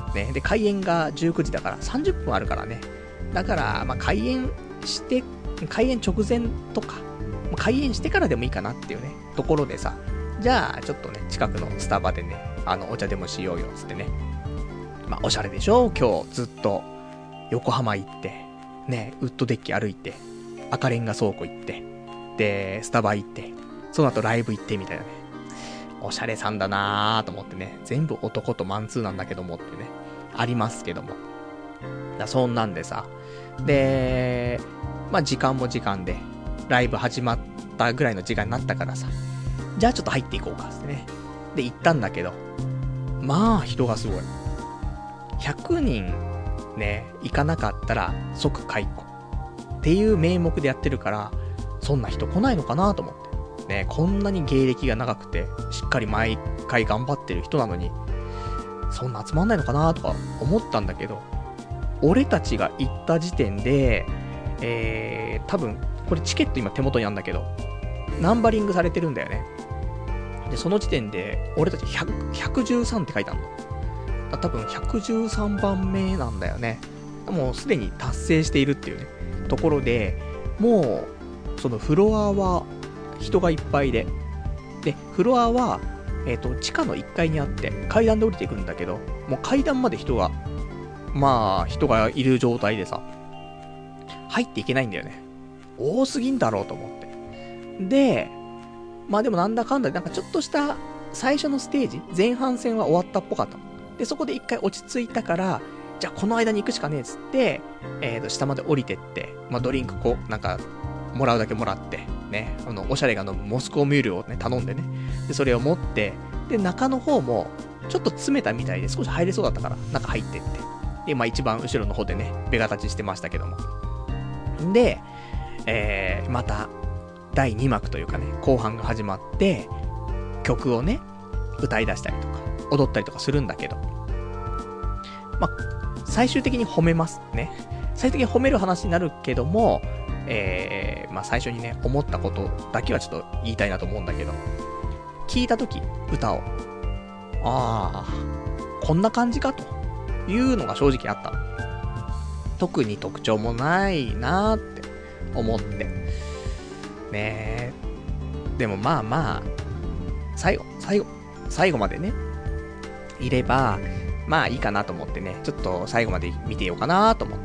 ね。で、開演が19時だから30分あるからね。だから、開演直前とか、開演してからでもいいかなっていうね、ところでさ、じゃあ、ちょっとね、近くのスタバでね、お茶でもしようよ、つってね。おしゃれでしょ？今日、ずっと、横浜行って、ね、ウッドデッキ歩いて、赤レンガ倉庫行って、で、スタバ行って、その後ライブ行ってみたいなね。おしゃれさんだなーと思ってね、全部男とマンツーなんだけどもってね、ありますけども。そんなんでさ、で、時間も時間で、ライブ始まったぐらいの時間になったからさ、じゃあちょっと入っていこうかってね。で、行ったんだけど、人がすごい。100人ね、行かなかったら即解雇っていう名目でやってるから、そんな人来ないのかなと思って。ね、こんなに芸歴が長くて、しっかり毎回頑張ってる人なのに、そんな集まんないのかなとか思ったんだけど、俺たちが行った時点で、多分、これチケット今手元にあるんだけど、ナンバリングされてるんだよね。で、その時点で、俺たち113って書いてあるの。多分113番目なんだよね。もうすでに達成しているっていうね、ところで、もう、そのフロアは人がいっぱいで、で、フロアは、地下の1階にあって、階段で降りていくんだけど、もう階段まで人がいる状態でさ、入っていけないんだよね。多すぎんだろうと思って。で、でもなんだかんだでなんかちょっとした最初のステージ、前半戦は終わったっぽかったの。で、そこで一回落ち着いたから、じゃあこの間に行くしかねえっつって、下まで降りてって、まあ、ドリンクなんか、もらうだけもらって、ね、おしゃれが飲むモスコーミュールをね、頼んでね。で、それを持って、で、中の方も、ちょっと詰めたみたいで少し入れそうだったから、中入ってって。で、まあ一番後ろの方でね、ベガ立ちしてましたけども。で、また、第2幕というかね、後半が始まって、曲をね、歌い出したりとか、踊ったりとかするんだけど、まあ、最終的に褒めますね。最終的に褒める話になるけども、まあ最初にね、思ったことだけはちょっと言いたいなと思うんだけど、聞いたとき、歌を、あー、こんな感じかというのが正直あったの。特に特徴もないなーって思って。ねー。でもまあまあ、最後までね、いれば、まあいいかなと思ってね、ちょっと最後まで見てようかなと思って。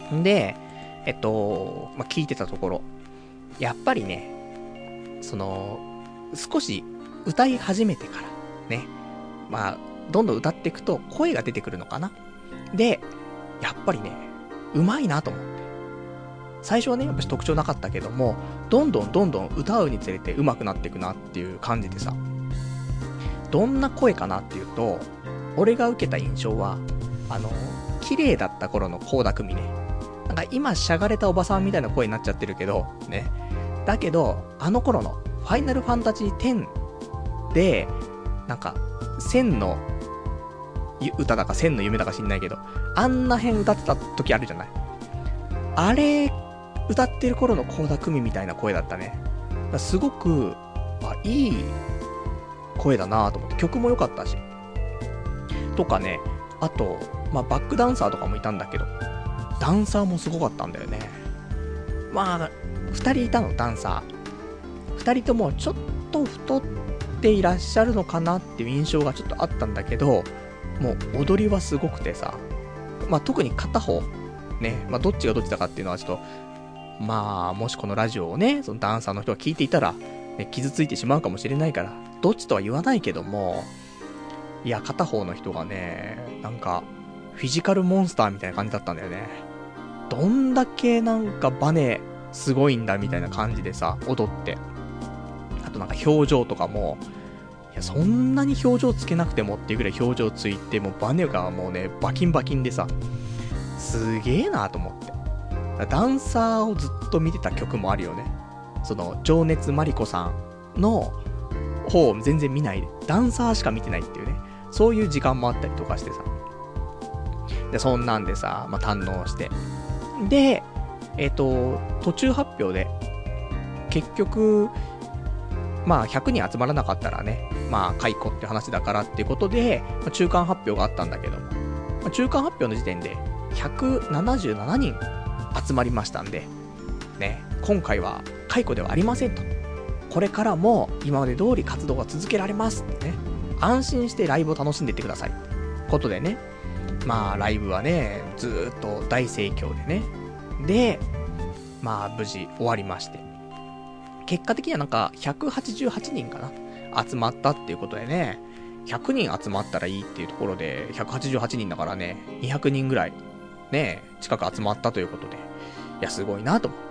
んで、まあ、聞いてたところ、やっぱりね、少し歌い始めてから、ね、まあ、どんどん歌っていくと声が出てくるのかな。で、やっぱりね、うまいなと思って。最初はね、やっぱり特徴なかったけども、どんどん歌うにつれて上手くなっていくなっていう感じでさ、どんな声かなっていうと、俺が受けた印象は、綺麗だった頃の倖田來未ね。なんか今しゃがれたおばさんみたいな声になっちゃってるけど、ね。だけど、あの頃のファイナルファンタジー10で、なんか、千の歌だか千の夢だか知んないけど、あんな辺歌ってた時あるじゃない。あれ、歌ってる頃の倖田來未みたいな声だったね。すごく、いい声だなと思って、曲も良かったし。とかね、あと、まあ、バックダンサーとかもいたんだけど、ダンサーもすごかったんだよね。まあ、二人いたの、ダンサー。二人ともちょっと太っていらっしゃるのかなっていう印象がちょっとあったんだけど、もう踊りはすごくてさ、まあ、特に片方、ね、まあ、どっちがどっちだかっていうのはちょっと、まあ、もしこのラジオをね、そのダンサーの人が聞いていたら、ね、傷ついてしまうかもしれないから、どっちとは言わないけども、いや、片方の人がね、なんか、フィジカルモンスターみたいな感じだったんだよね。どんだけなんかバネすごいんだみたいな感じでさ、踊って。あとなんか表情とかも、いや、そんなに表情つけなくてもっていうぐらい表情ついて、もうバネがもうね、バキンバキンでさ、すげえなと思って。ダンサーをずっと見てた曲もあるよね。情熱マリコさんの方を全然見ないで、ダンサーしか見てないっていうね、そういう時間もあったりとかしてさ。で、そんなんでさ、まあ、堪能して。で、途中発表で、結局、まあ、100人集まらなかったらね、まあ、解雇って話だからっていうことで、まあ、中間発表があったんだけども、まあ、中間発表の時点で、177人集まりましたんで、ね、今回は解雇ではありませんと。これからも今まで通り活動が続けられますってね。安心してライブを楽しんでいってください。ことでね。まあライブはね、ずーっと大盛況でね。で、まあ無事終わりまして。結果的にはなんか188人かな。集まったっていうことでね。100人集まったらいいっていうところで、188人だからね、200人ぐらい、ね、近く集まったということで。いや、すごいなと思って。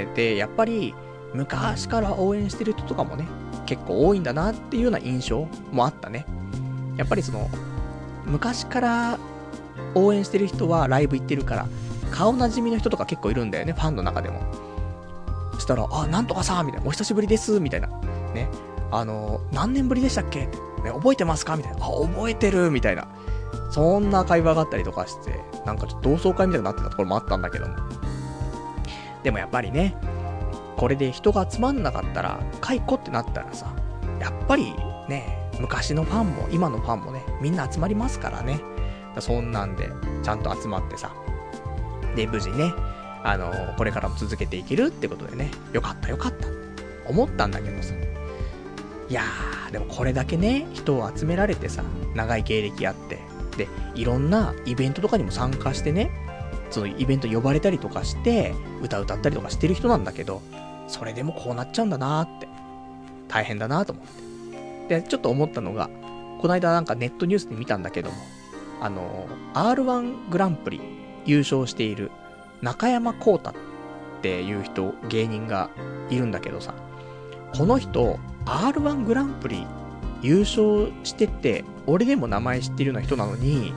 ね、で、やっぱり、昔から応援してる人とかもね、結構多いんだなっていうような印象もあったね。やっぱり昔から応援してる人はライブ行ってるから、顔なじみの人とか結構いるんだよね、ファンの中でも。そしたら、なんとかさんみたいな、お久しぶりです、みたいな。ね。何年ぶりでしたっけって、ね、覚えてますかみたいな。覚えてるみたいな。そんな会話があったりとかして、なんかちょっと同窓会みたいになってたところもあったんだけども。でもやっぱりね、これで人が集まんなかったら、解雇ってなったらさ、やっぱりね、昔のファンも今のファンもね、みんな集まりますからね。そんなんで、ちゃんと集まってさ。で、無事ね、これからも続けていけるってことでね、よかったよかったって思ったんだけどさ。いやー、でもこれだけね、人を集められてさ、長い経歴あって、で、いろんなイベントとかにも参加してね、そのイベント呼ばれたりとかして、歌ったりとかしてる人なんだけど、それでもこうなっちゃうんだなーって。大変だなと思って。 で、ちょっと思ったのが、この間なんかネットニュースで見たんだけども、R1 グランプリ優勝している中山浩太っていう人、芸人がいるんだけどさ、この人、R1 グランプリ優勝してて、俺でも名前知ってるような人なのに、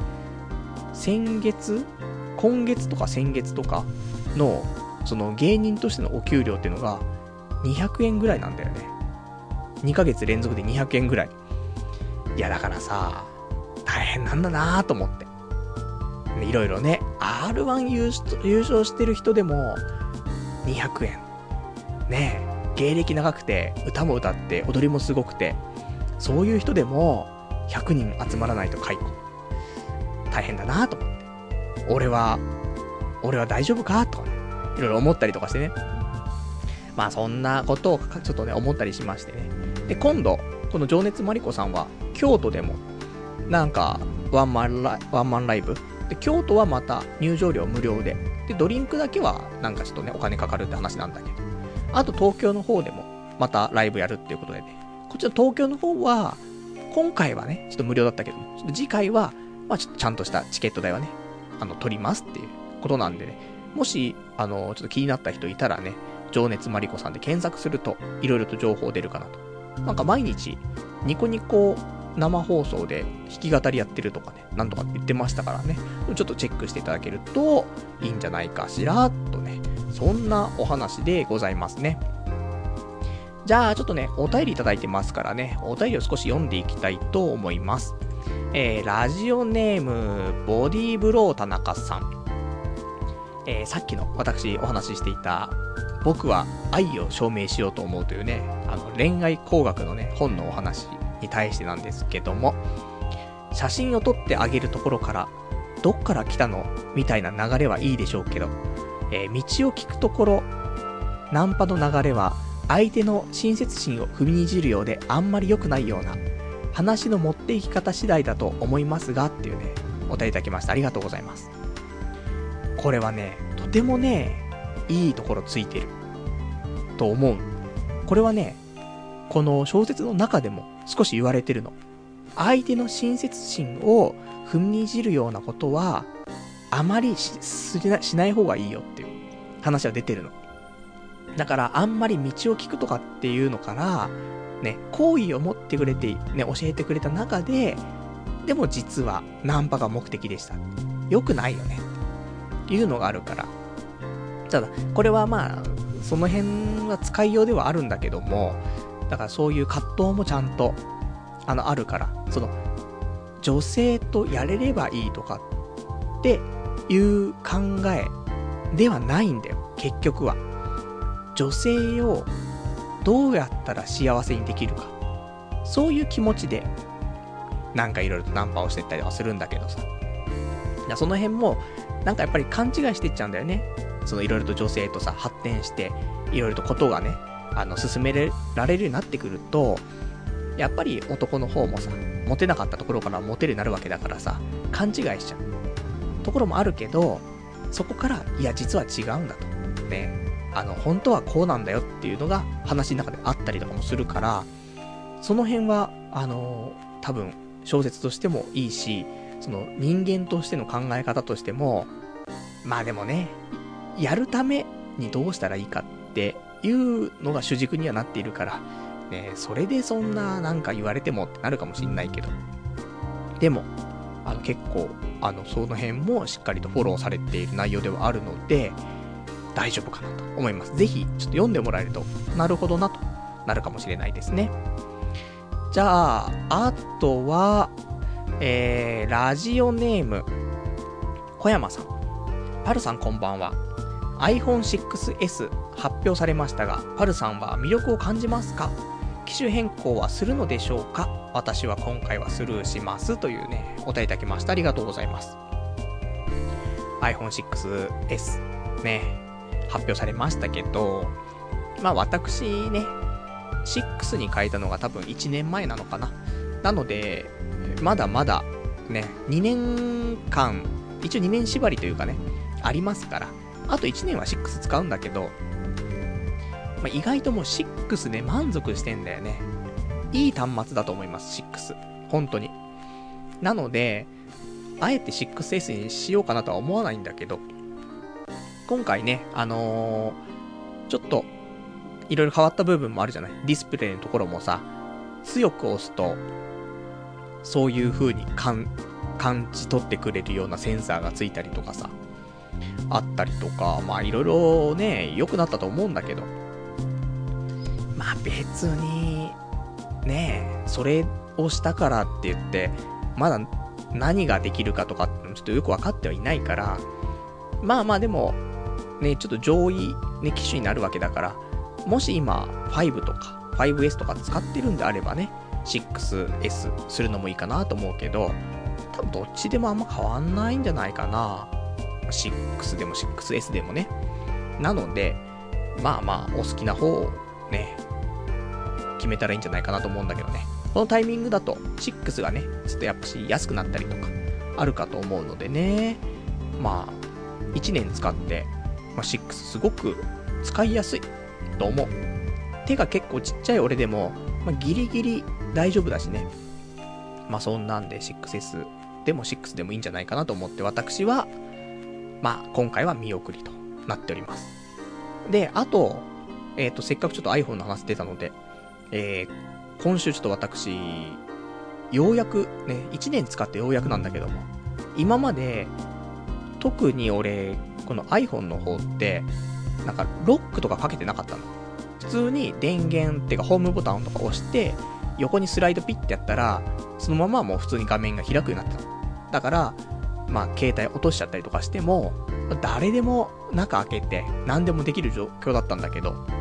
今月とか先月とかの、その芸人としてのお給料っていうのが、200円ぐらいなんだよね。2ヶ月連続で200円ぐらい。いやだからさ、大変なんだなぁと思って。いろいろね、R1 優勝してる人でも、200円。ねえ、芸歴長くて、歌も歌って、踊りもすごくて、そういう人でも、100人集まらないと解雇。大変だなぁと思って。俺は大丈夫かとかね、いろいろ思ったりとかしてね。まあそんなことをちょっとね、思ったりしましてね。で、今度、この情熱マリコさんは、京都でも、なんか、ワンマンライブ。で、京都はまた入場料無料で。で、ドリンクだけは、なんかちょっとね、お金かかるって話なんだけど。あと東京の方でも、またライブやるっていうことでね。こっちの東京の方は、今回はね、ちょっと無料だったけども、ちょっと次回は、まあちょっとちゃんとしたチケット代はね、取りますっていうことなんでね。もし、ちょっと気になった人いたらね、情熱マリコさんで検索すると、いろいろと情報出るかなと。なんか毎日、ニコニコ生放送で弾き語りやってるとかね、なんとかって言ってましたからね、ちょっとチェックしていただけるといいんじゃないかしら、とね、そんなお話でございますね。じゃあ、ちょっとね、お便りいただいてますからね、お便りを少し読んでいきたいと思います。ラジオネーム、ボディーブロー田中さん。さっきの私お話ししていた、僕は愛を証明しようと思うというね、恋愛工学のね、本のお話に対してなんですけども、写真を撮ってあげるところから、どっから来たのみたいな流れはいいでしょうけど、道を聞くところ、ナンパの流れは、相手の親切心を踏みにじるようであんまり良くないような、話の持っていき方次第だと思いますが、っていうね、お便りいただきました。ありがとうございます。これはね、とてもね、いいところついてると思う。これはね、この小説の中でも少し言われてるの。相手の親切心を踏みにじるようなことはあまり しない方がいいよっていう話は出てるの。だからあんまり道を聞くとかっていうのからね、好意を持ってくれてね、教えてくれた中で、でも実はナンパが目的でした。良くないよねっていうのがあるから。ただこれはまあその辺は使いようではあるんだけども、だからそういう葛藤もちゃんとあるから、その女性とやれればいいとかっていう考えではないんだよ。結局は女性をどうやったら幸せにできるか、そういう気持ちでなんかいろいろとナンパをしていったりはするんだけどさ、その辺もなんかやっぱり勘違いしていっちゃうんだよね。そのいろいろと女性とさ発展していろいろとことがね進められるようになってくると、やっぱり男の方もさ、モテなかったところからモテるようになるわけだからさ、勘違いしちゃうところもあるけど、そこからいや実は違うんだとね、本当はこうなんだよっていうのが話の中であったりとかもするから、その辺は多分小説としてもいいし、その人間としての考え方としても、まあでもね、やるためにどうしたらいいかっていうのが主軸にはなっているからね、それでそんななんか言われてもってなるかもしんないけど、でも結構その辺もしっかりとフォローされている内容ではあるので大丈夫かなと思います。ぜひちょっと読んでもらえるとなるほどなとなるかもしれないですね。じゃああとはラジオネーム小山さん。パルさんこんばんは。 iPhone6S 発表されましたが、パルさんは魅力を感じますか？機種変更はするのでしょうか？私は今回はスルーしますというね、お便りいただきました。ありがとうございます。 iPhone6S ね、発表されましたけど、まあ私ね、6に変えたのが多分1年前なのかな。なのでまだまだね、2年間一応2年縛りというかねありますから、あと1年は6使うんだけど、まあ、意外ともう6で満足してんだよね。 いい端末だと思います、6。本当に。なので、あえて 6S にしようかなとは思わないんだけど、今回ね、ちょっと、いろいろ変わった部分もあるじゃない。ディスプレイのところもさ、強く押すと、そういう風に感じ取ってくれるようなセンサーがついたりとかさ、あったりとか、まあいろいろね、良くなったと思うんだけど、まあ別に、ね、それをしたからって言って、まだ何ができるかとかちょっとよく分かってはいないから、まあまあでも、ね、ちょっと上位、ね、機種になるわけだから、もし今、5とか、5S とか使ってるんであればね、6S するのもいいかなと思うけど、多分どっちでもあんま変わんないんじゃないかな。6でも 6S でもね。なので、まあまあ、お好きな方をね、決めたらいいんじゃないかなと思うんだけどね。このタイミングだと、6がね、ちょっとやっぱし安くなったりとか、あるかと思うのでね。まあ、1年使って、まあ、6すごく使いやすいと思う。手が結構ちっちゃい俺でも、まあ、ギリギリ大丈夫だしね。まあそんなんで 6S でも6でもいいんじゃないかなと思って、私は、まあ今回は見送りとなっております。で、あと、せっかくちょっと iPhone の話出たので、今週ちょっと私、ようやくね、1年使ってようやくなんだけども、今まで、特に俺、この iPhone の方って、なんかロックとかかけてなかったの。普通に電源っていうかホームボタンとか押して、横にスライドピッてやったら、そのままもう普通に画面が開くようになってた。だから、まあ携帯落としちゃったりとかしても、誰でも中開けて何でもできる状況だったんだけど、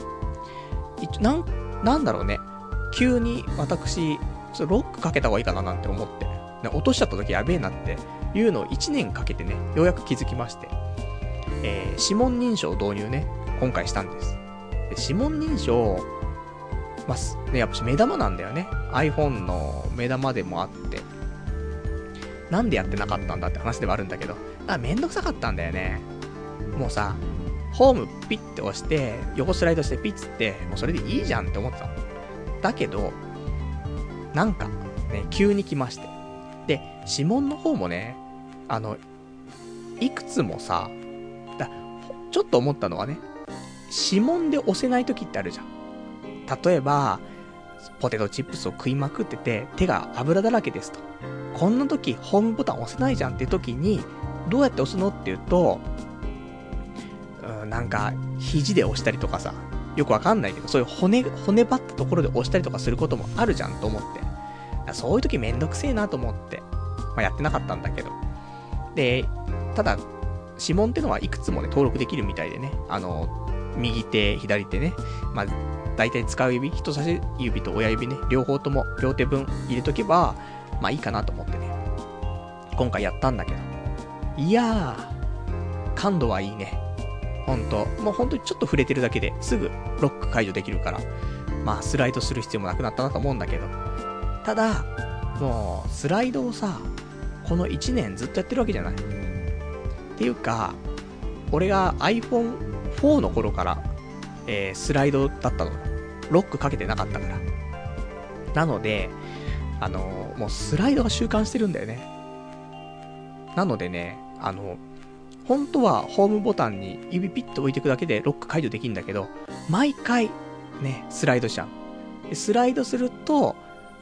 なんだろうね。急に私、ちょっとロックかけた方がいいかななんて思って、落としちゃった時やべえなっていうのを1年かけてね、ようやく気づきまして、指紋認証導入ね、今回したんです。で指紋認証、まあ、ね、やっぱ目玉なんだよね。iPhone の目玉でもあって。なんでやってなかったんだって話ではあるんだけど、めんどくさかったんだよね。もうさ、ホームピッて押して、横スライドしてピッつって、もうそれでいいじゃんって思ってたの。だけど、なんか、ね、急に来まして。で、指紋の方もね、いくつもさ、ちょっと思ったのはね、指紋で押せない時ってあるじゃん。例えば、ポテトチップスを食いまくってて、手が油だらけですと。こんな時、ホームボタン押せないじゃんって時に、どうやって押すのって言うと、なんか、肘で押したりとかさ、よくわかんないけど、そういう骨張ったところで押したりとかすることもあるじゃんと思って。そういう時めんどくせえなと思って、まあ、やってなかったんだけど。で、ただ、指紋ってのはいくつもね、登録できるみたいでね、右手、左手ね、まあ、大体使う指、人差し指と親指ね、両方とも、両手分入れとけば、まあいいかなと思ってね、今回やったんだけど。いやー、感度はいいね。ほんと、もうほんとにちょっと触れてるだけですぐロック解除できるから、まあスライドする必要もなくなったなと思うんだけど。ただ、もう、スライドをさ、この1年ずっとやってるわけじゃない。っていうか、俺が iPhone4 の頃から、スライドだったの。ロックかけてなかったから。なので、もうスライドが習慣してるんだよね。なのでね、本当はホームボタンに指ピッと置いていくだけでロック解除できるんだけど、毎回、ね、スライドしちゃう。でスライドすると、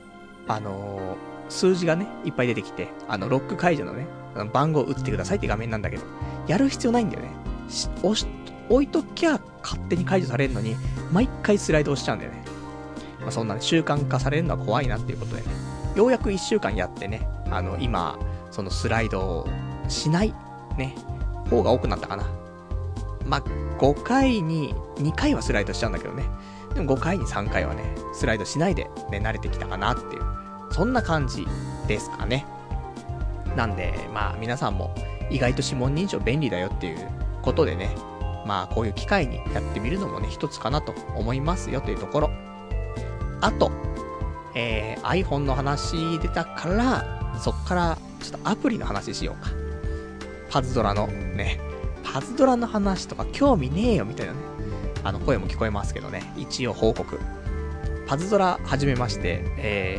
数字がね、いっぱい出てきて、ロック解除のね、番号を打ってくださいって画面なんだけど、やる必要ないんだよね。置いときゃ勝手に解除されるのに、毎回スライドをしちゃうんだよね。まあ、そんな、ね、習慣化されるのは怖いなっていうことでね。ようやく1週間やってね、今、そのスライドをしない、ね、方が多くなったかな。まあ、5回に2回はスライドしちゃうんだけどね。でも5回に3回はね、スライドしないでね、慣れてきたかなっていう、そんな感じですかね。なんで、まあ皆さんも意外と指紋認証便利だよっていうことでね、まあこういう機会にやってみるのもね、一つかなと思いますよというところ。あと、iPhone の話出たから、そっからちょっとアプリの話しようか。パズドラのね、パズドラの話とか興味ねえよみたいなね、声も聞こえますけどね、一応報告。 パズドラ始めまして、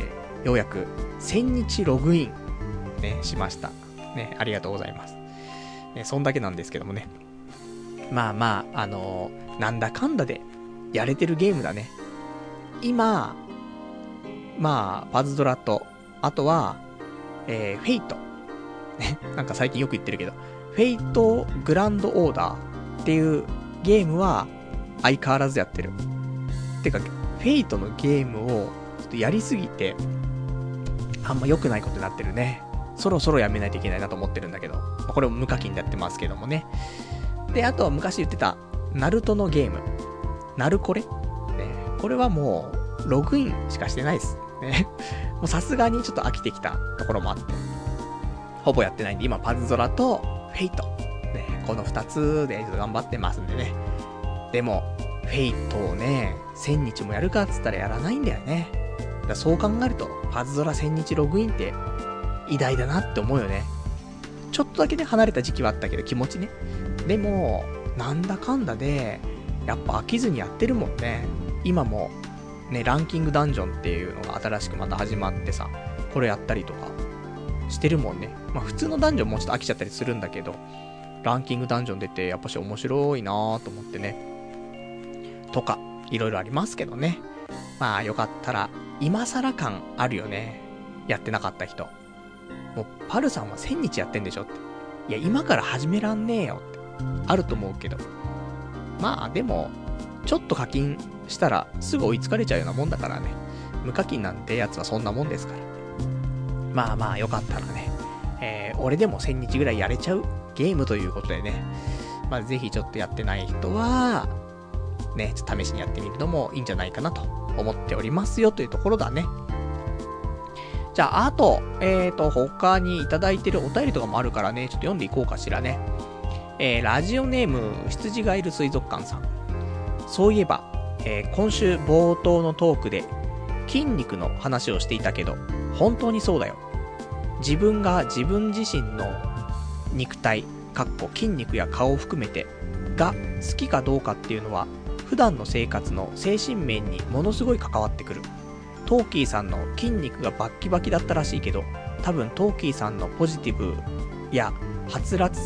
ようやく1000日ログイン、ね、しました。ね、ありがとうございます。ね、そんだけなんですけどもね。まあまあ、なんだかんだでやれてるゲームだね。今、まあ、パズドラと、あとは、フェイト。ね、なんか最近よく言ってるけど、フェイトグランドオーダーっていうゲームは相変わらずやってる。てか、フェイトのゲームをちょっとやりすぎて、あんま良くないことになってるね。そろそろやめないといけないなと思ってるんだけど、これを無課金でやってますけどもね。で、あとは昔言ってた、ナルトのゲーム。ナルコレ、ね、これはもう、ログインしかしてないです。ね。もうさすがにちょっと飽きてきたところもあって、ほぼやってないんで、今パズドラとフェイト。ね、この2つでちょっと頑張ってますんでね。でも、フェイトをね、1000日もやるかっつったらやらないんだよね。だからそう考えると、パズドラ1000日ログインって偉大だなって思うよね。ちょっとだけね、離れた時期はあったけど、気持ちね。でも、なんだかんだで、やっぱ飽きずにやってるもんね。今も、ね、ランキングダンジョンっていうのが新しくまた始まってさ、これやったりとかしてるもんね。まあ普通のダンジョンもちょっと飽きちゃったりするんだけど、ランキングダンジョン出てやっぱし面白いなぁと思ってね。とか、いろいろありますけどね。まあよかったら、今更感あるよね。やってなかった人。もう、パルさんは1000日やってんでしょって。いや、今から始めらんねえよって。あると思うけど。まあ、でも、ちょっと課金したらすぐ追いつかれちゃうようなもんだからね。無課金なんてやつはそんなもんですから。まあまあ、よかったらね。俺でも1000日ぐらいやれちゃうゲームということでね。まあ、ぜひちょっとやってない人は、ね、ちょっと試しにやってみるのもいいんじゃないかなと思っておりますよというところだね。じゃあ、あと、他にいただいてるお便りとかもあるからね、ちょっと読んでいこうかしらね。ラジオネーム、羊がいる水族館さん。そういえば、今週冒頭のトークで、筋肉の話をしていたけど、本当にそうだよ。自分が自分自身の肉体、筋肉や顔を含めて、が好きかどうかっていうのは、普段の生活の精神面にものすごい関わってくる。トーキーさんの筋肉がバッキバキだったらしいけど、多分トーキーさんのポジティブやはつらつ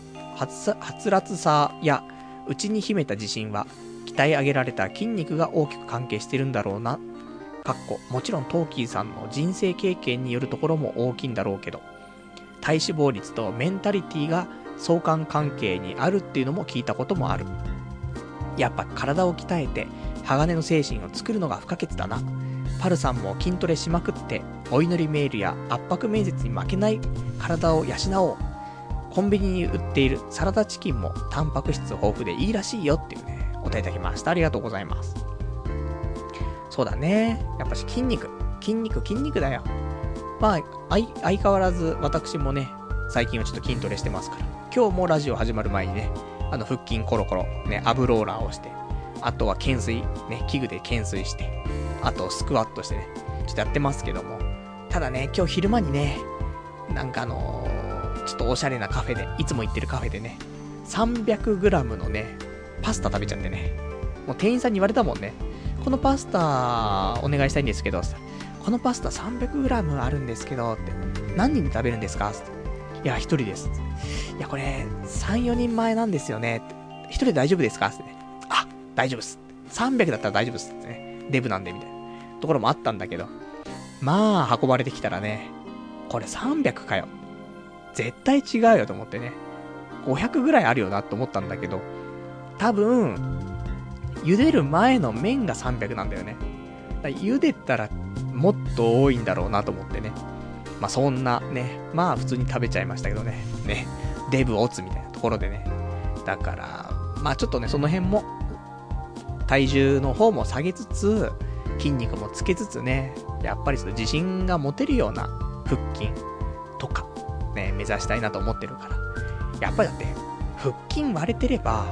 さや内に秘めた自信は鍛え上げられた筋肉が大きく関係してるんだろうな。もちろんトーキーさんの人生経験によるところも大きいんだろうけど、体脂肪率とメンタリティが相関関係にあるっていうのも聞いたこともある。やっぱ体を鍛えて鋼の精神を作るのが不可欠だな。パルさんも筋トレしまくってお祈りメールや圧迫面接に負けない体を養おう。コンビニに売っているサラダチキンもタンパク質豊富でいいらしいよっていうね、お答えいただきました。ありがとうございます。そうだね。やっぱし筋肉だよ。まあ、相変わらず私もね、最近はちょっと筋トレしてますから。今日もラジオ始まる前にね、腹筋コロコロ、ね、アブローラーをして、あとは懸垂、ね、器具で懸垂して、あとスクワットしてね、ちょっとやってますけども。ただね、今日昼間にね、なんかちょっとおしゃれなカフェで、いつも行ってるカフェでね、300g のね、パスタ食べちゃってね。もう店員さんに言われたもんね。このパスタ、お願いしたいんですけど、このパスタ 300g あるんですけど、って。何人で食べるんですかって。いや、1人です。いや、これ、3、4人前なんですよね。1人で大丈夫ですかって、ね。あ、大丈夫です。300だったら大丈夫です。ってね。デブなんで、みたいなところもあったんだけど。まあ、運ばれてきたらね、これ300かよ。絶対違うよと思ってね。500ぐらいあるよなと思ったんだけど、多分、茹でる前の麺が300なんだよね。だ茹でたらもっと多いんだろうなと思ってね。まあそんなね、まあ普通に食べちゃいましたけどね。ね、デブオツみたいなところでね。だから、まあちょっとね、その辺も、体重の方も下げつつ、筋肉もつけつつね、やっぱりちょっと自信が持てるような腹筋とか、ね、目指したいなと思ってるから。やっぱりだって、腹筋割れてれば、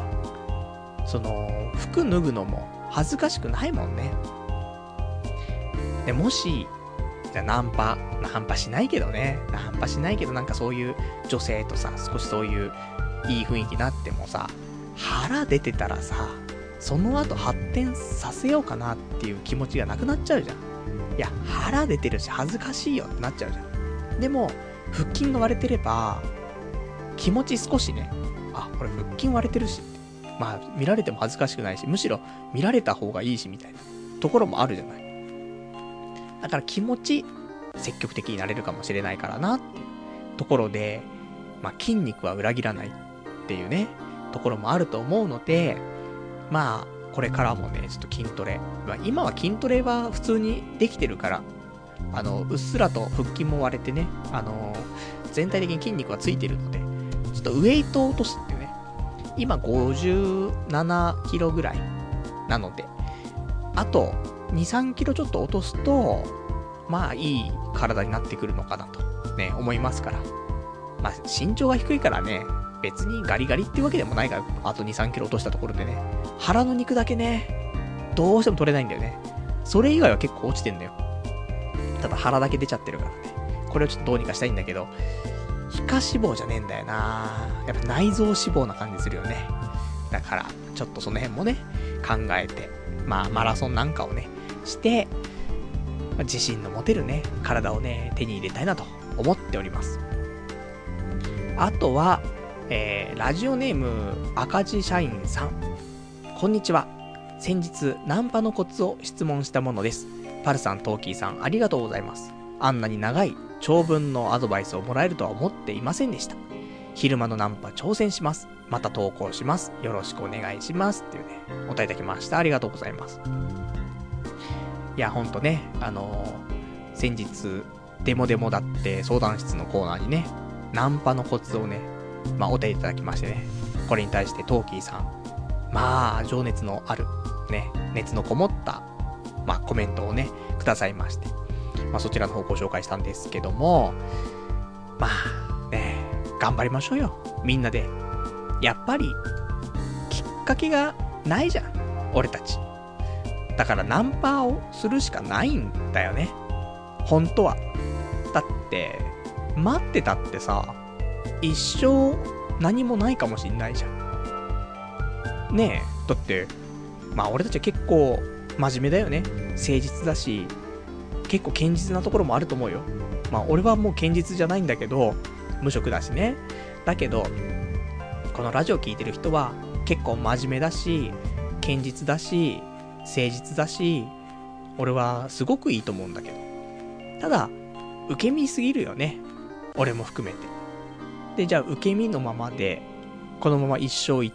服脱ぐのも恥ずかしくないもんね。で、もし、じゃあナンパしないけどね。ナンパしないけどなんかそういう女性とさ、少しそういういい雰囲気になってもさ、腹出てたらさ、 その後発展させようかなっていう気持ちがなくなっちゃうじゃん。いや、腹出てるし恥ずかしいよってなっちゃうじゃん。でも、腹筋が割れてれば、気持ち少しね、あ、これ腹筋割れてるし、まあ、見られても恥ずかしくないし、むしろ見られた方がいいしみたいなところもあるじゃない。だから気持ち積極的になれるかもしれないからなっていうところで、まあ筋肉は裏切らないっていうね、ところもあると思うので、まあこれからもね、ちょっと筋トレ、まあ今は筋トレは普通にできてるから、うっすらと腹筋も割れてね、全体的に筋肉はついてるので、ちょっとウエイトを落とすっていうね、今57キロぐらいなので、あと2、3キロちょっと落とすと、まあいい体になってくるのかなとね、思いますから。まあ身長が低いからね、別にガリガリっていうわけでもないから、あと2、3キロ落としたところでね、腹の肉だけね、どうしても取れないんだよね。それ以外は結構落ちてんだよ。ただ腹だけ出ちゃってるからね。これをちょっとどうにかしたいんだけど、皮下脂肪じゃねえんだよな。やっぱ内臓脂肪な感じするよね。だから、ちょっとその辺もね、考えて、まあマラソンなんかをね、して、自信の持てるね、体をね、手に入れたいなと思っております。あとは、ラジオネーム赤字社員さん、こんにちは。先日ナンパのコツを質問したものです。パルさん、トーキーさん、ありがとうございます。あんなに長い長文のアドバイスをもらえるとは思っていませんでした。昼間のナンパ挑戦します。また投稿します。よろしくお願いしますっていうね、お答えいただきました。ありがとうございます。いや、ほんとね、先日デモだって相談室のコーナーにね、ナンパのコツをね、まあお答えいただきましてね、これに対してトーキーさん、まあ情熱のあるね、熱のこもったまあコメントをねくださいまして、まあそちらの方をご紹介したんですけども、まあね、頑張りましょうよ、みんなで。やっぱりきっかけがないじゃん、俺たち。だからナンパをするしかないんだよね、本当は。だって待ってたってさ、一生何もないかもしんないじゃんねえ。だってまあ俺たちは結構真面目だよね、誠実だし、結構堅実なところもあると思うよ。まあ俺はもう堅実じゃないんだけど、無職だしね。だけどこのラジオ聞いてる人は結構真面目だし、堅実だし、誠実だし、俺はすごくいいと思うんだけど、ただ受け身すぎるよね、俺も含めて。で、じゃあ受け身のままでこのまま一生いって、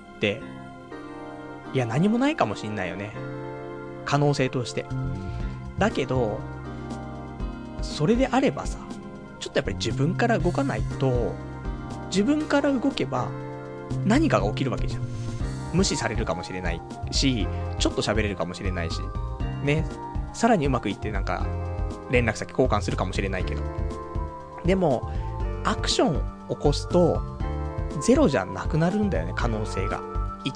いや何もないかもしんないよね、可能性として。だけどそれであればさ、ちょっとやっぱり自分から動かないと、自分から動けば何かが起きるわけじゃん。無視されるかもしれないし、ちょっと喋れるかもしれないしね、さらにうまくいってなんか連絡先交換するかもしれないけど、でもアクションを起こすとゼロじゃなくなるんだよね、可能性が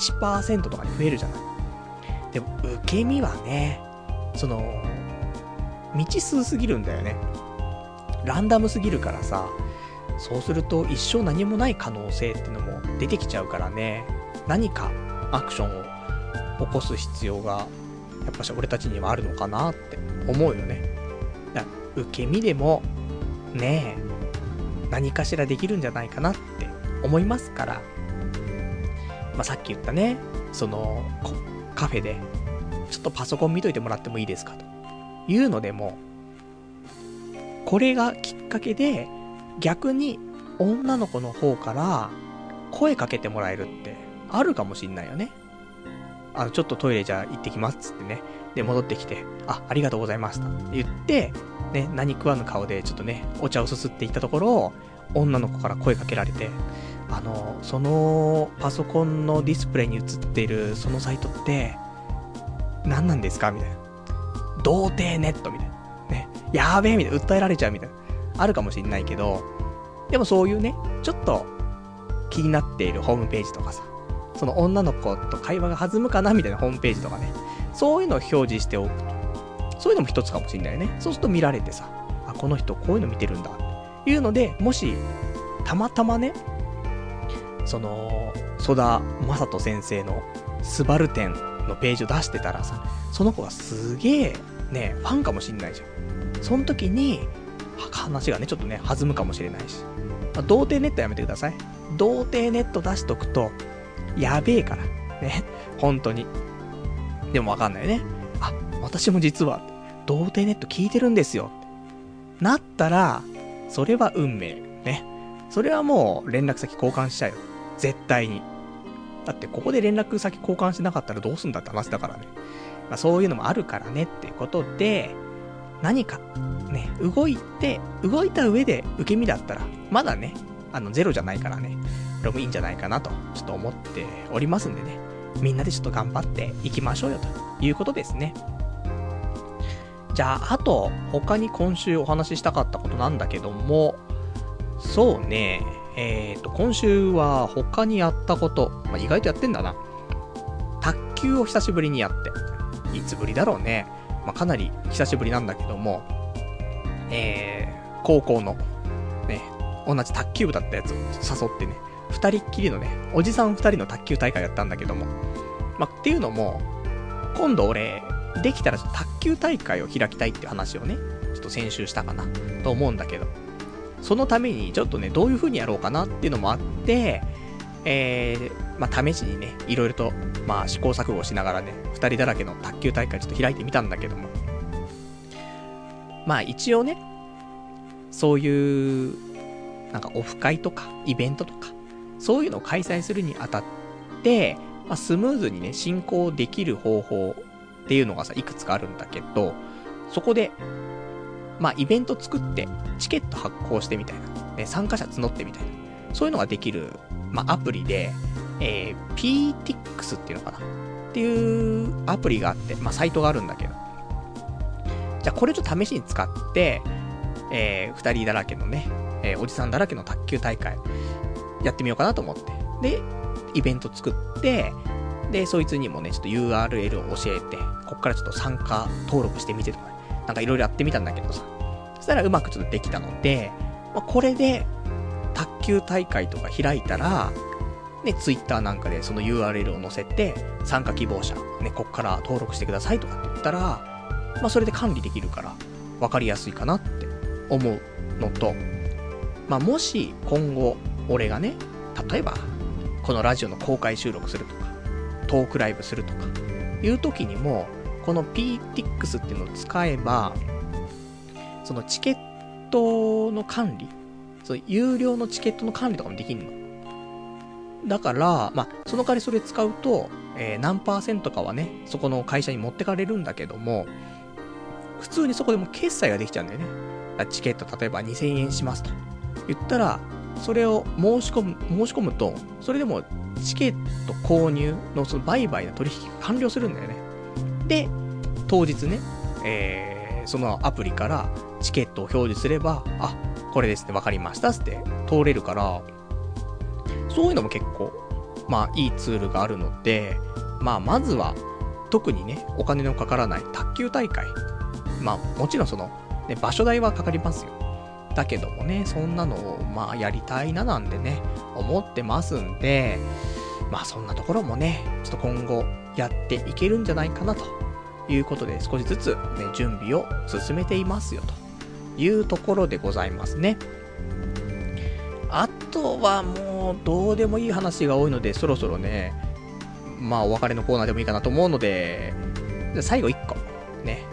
1% とかに増えるじゃない。でも受け身はね、その未知数すぎるんだよね、ランダムすぎるからさ。そうすると一生何もない可能性っていうのも出てきちゃうからね、何かアクションを起こす必要がやっぱし俺たちにはあるのかなって思うよね。だから受け身でもねえ、何かしらできるんじゃないかなって思いますから、まあ、さっき言ったね、そのカフェでちょっとパソコン見といてもらってもいいですかというのでも、これがきっかけで逆に女の子の方から声かけてもらえるってあるかもしんないよね。ちょっとトイレじゃ行ってきますっつってね、で戻ってきて、ありがとうございましたって言ってね、何食わぬ顔でちょっとねお茶をすすっていったところ、女の子から声かけられて、そのパソコンのディスプレイに映っているそのサイトって何なんですかみたいな、童貞ネットみたいなね、やーべえみたいな、訴えられちゃうみたいなあるかもしんないけど、でもそういうね、ちょっと気になっているホームページとかさ、その女の子と会話が弾むかなみたいなホームページとかね、そういうのを表示しておくと、そういうのも一つかもしんないよね。そうすると見られてさ、あ、この人こういうの見てるんだっていうので、もしたまたまね、その曽田正人先生のスバル展のページを出してたらさ、その子がすげえね、ファンかもしんないじゃん。その時に話がねちょっとね弾むかもしれないし、童貞ネットやめてください。童貞ネット出しとくとやべえからね、本当に。でもわかんないね。私も実は童貞ネット聞いてるんですよってなったら、それは運命ね。それはもう連絡先交換しちゃうよ、絶対に。だってここで連絡先交換しなかったらどうすんだって話だからね。そういうのもあるからねっていうことで、何かね動いた上で受け身だったらまだねゼロじゃないからね、これもいいんじゃないかなとちょっと思っておりますんでね、みんなでちょっと頑張っていきましょうよということですね。じゃあ、あと他に今週お話ししたかったことなんだけども、そうね、今週は他にやったこと、意外とやってんだな。卓球を久しぶりにやって、いつぶりだろうね。かなり久しぶりなんだけども、高校のね同じ卓球部だったやつを誘ってね、二人っきりのねおじさん二人の卓球大会やったんだけども、っていうのも今度俺できたら卓球大会を開きたいっていう話をねちょっと先週したかなと思うんだけど、そのためにちょっとねどういう風にやろうかなっていうのもあって、試しにねいろいろと試行錯誤しながらね二人だらけの卓球大会ちょっと開いてみたんだけども、一応ねそういうなんかオフ会とかイベントとかそういうのを開催するにあたって、スムーズにね進行できる方法っていうのがさいくつかあるんだけど、そこでイベント作ってチケット発行してみたいな、ね、参加者募ってみたいな、そういうのができるアプリで、PTX っていうのかなっていうアプリがあって、サイトがあるんだけど、じゃあこれちょっと試しに使って、二人だらけのね、おじさんだらけの卓球大会やってみようかなと思って、でイベント作って、でそいつにもねちょっと URL を教えて、こっからちょっと参加登録してみてとかね、なんかいろいろやってみたんだけどさ、そしたらうまくちょっとできたので、これで卓球大会とか開いたらね、Twitter なんかでその URL を載せて、参加希望者ねこっから登録してくださいとかって言ったら、それで管理できるから分かりやすいかなって思うのと、もし今後俺がね例えばこのラジオの公開収録するとかトークライブするとかいう時にもこの PTX っていうのを使えば、そのチケットの管理、そう有料のチケットの管理とかもできるのだから、その代わりそれ使うと、何%かはねそこの会社に持ってかれるんだけども、普通にそこでも決済ができちゃうんだよね。チケット例えば2000円しますと言ったら、それを申し込むと、それでもチケット購入のその売買の取引が完了するんだよね。で、当日ね、そのアプリからチケットを表示すれば、これですね、わかりましたって通れるから、そういうのも結構、いいツールがあるので、まずは、特にね、お金のかからない卓球大会。もちろんその、ね、場所代はかかりますよ。だけどもね、そんなのをやりたいななんでね思ってますんで、そんなところもねちょっと今後やっていけるんじゃないかなということで、少しずつね準備を進めていますよというところでございますね。あとはもうどうでもいい話が多いので、そろそろねお別れのコーナーでもいいかなと思うので、じゃあ最後1個ね、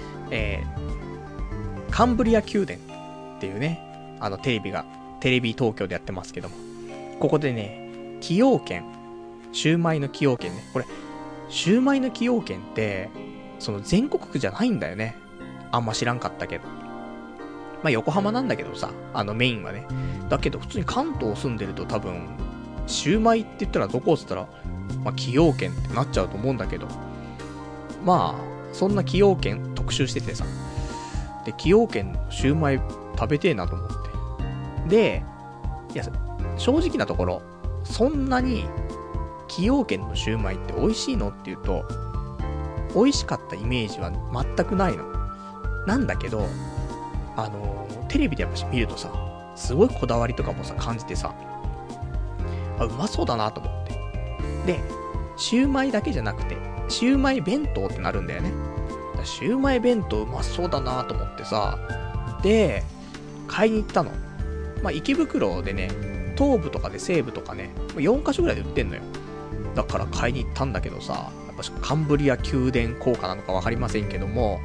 カンブリア宮殿っていうね、テレビ東京でやってますけども、ここでね、崎陽軒、シューマイの崎陽軒ね、これ、シューマイの崎陽軒って、その全国区じゃないんだよね。あんま知らんかったけど。横浜なんだけどさ、メインはね。だけど、普通に関東住んでると多分、シューマイって言ったらどこっつったら、崎陽軒ってなっちゃうと思うんだけど、そんな崎陽軒特集しててさ、で、崎陽軒のシューマイ食べてえなと思って。で、いや、正直なところ、そんなに崎陽軒のシューマイって美味しいのっていうと、美味しかったイメージは全くないの。なんだけど、テレビでやっぱ見るとさ、すごいこだわりとかもさ、感じてさ、うまそうだなと思って。で、シューマイだけじゃなくて、 シウマイ弁当ってなるんだよね。シウマイ弁当うまそうだなと思ってさ、で、買いに行ったの。まあ、池袋でね、東部とかで西部とかね、4カ所ぐらいで売ってんのよ。だから買いに行ったんだけどさ、やっぱカンブリア宮殿効果なのかわかりませんけども、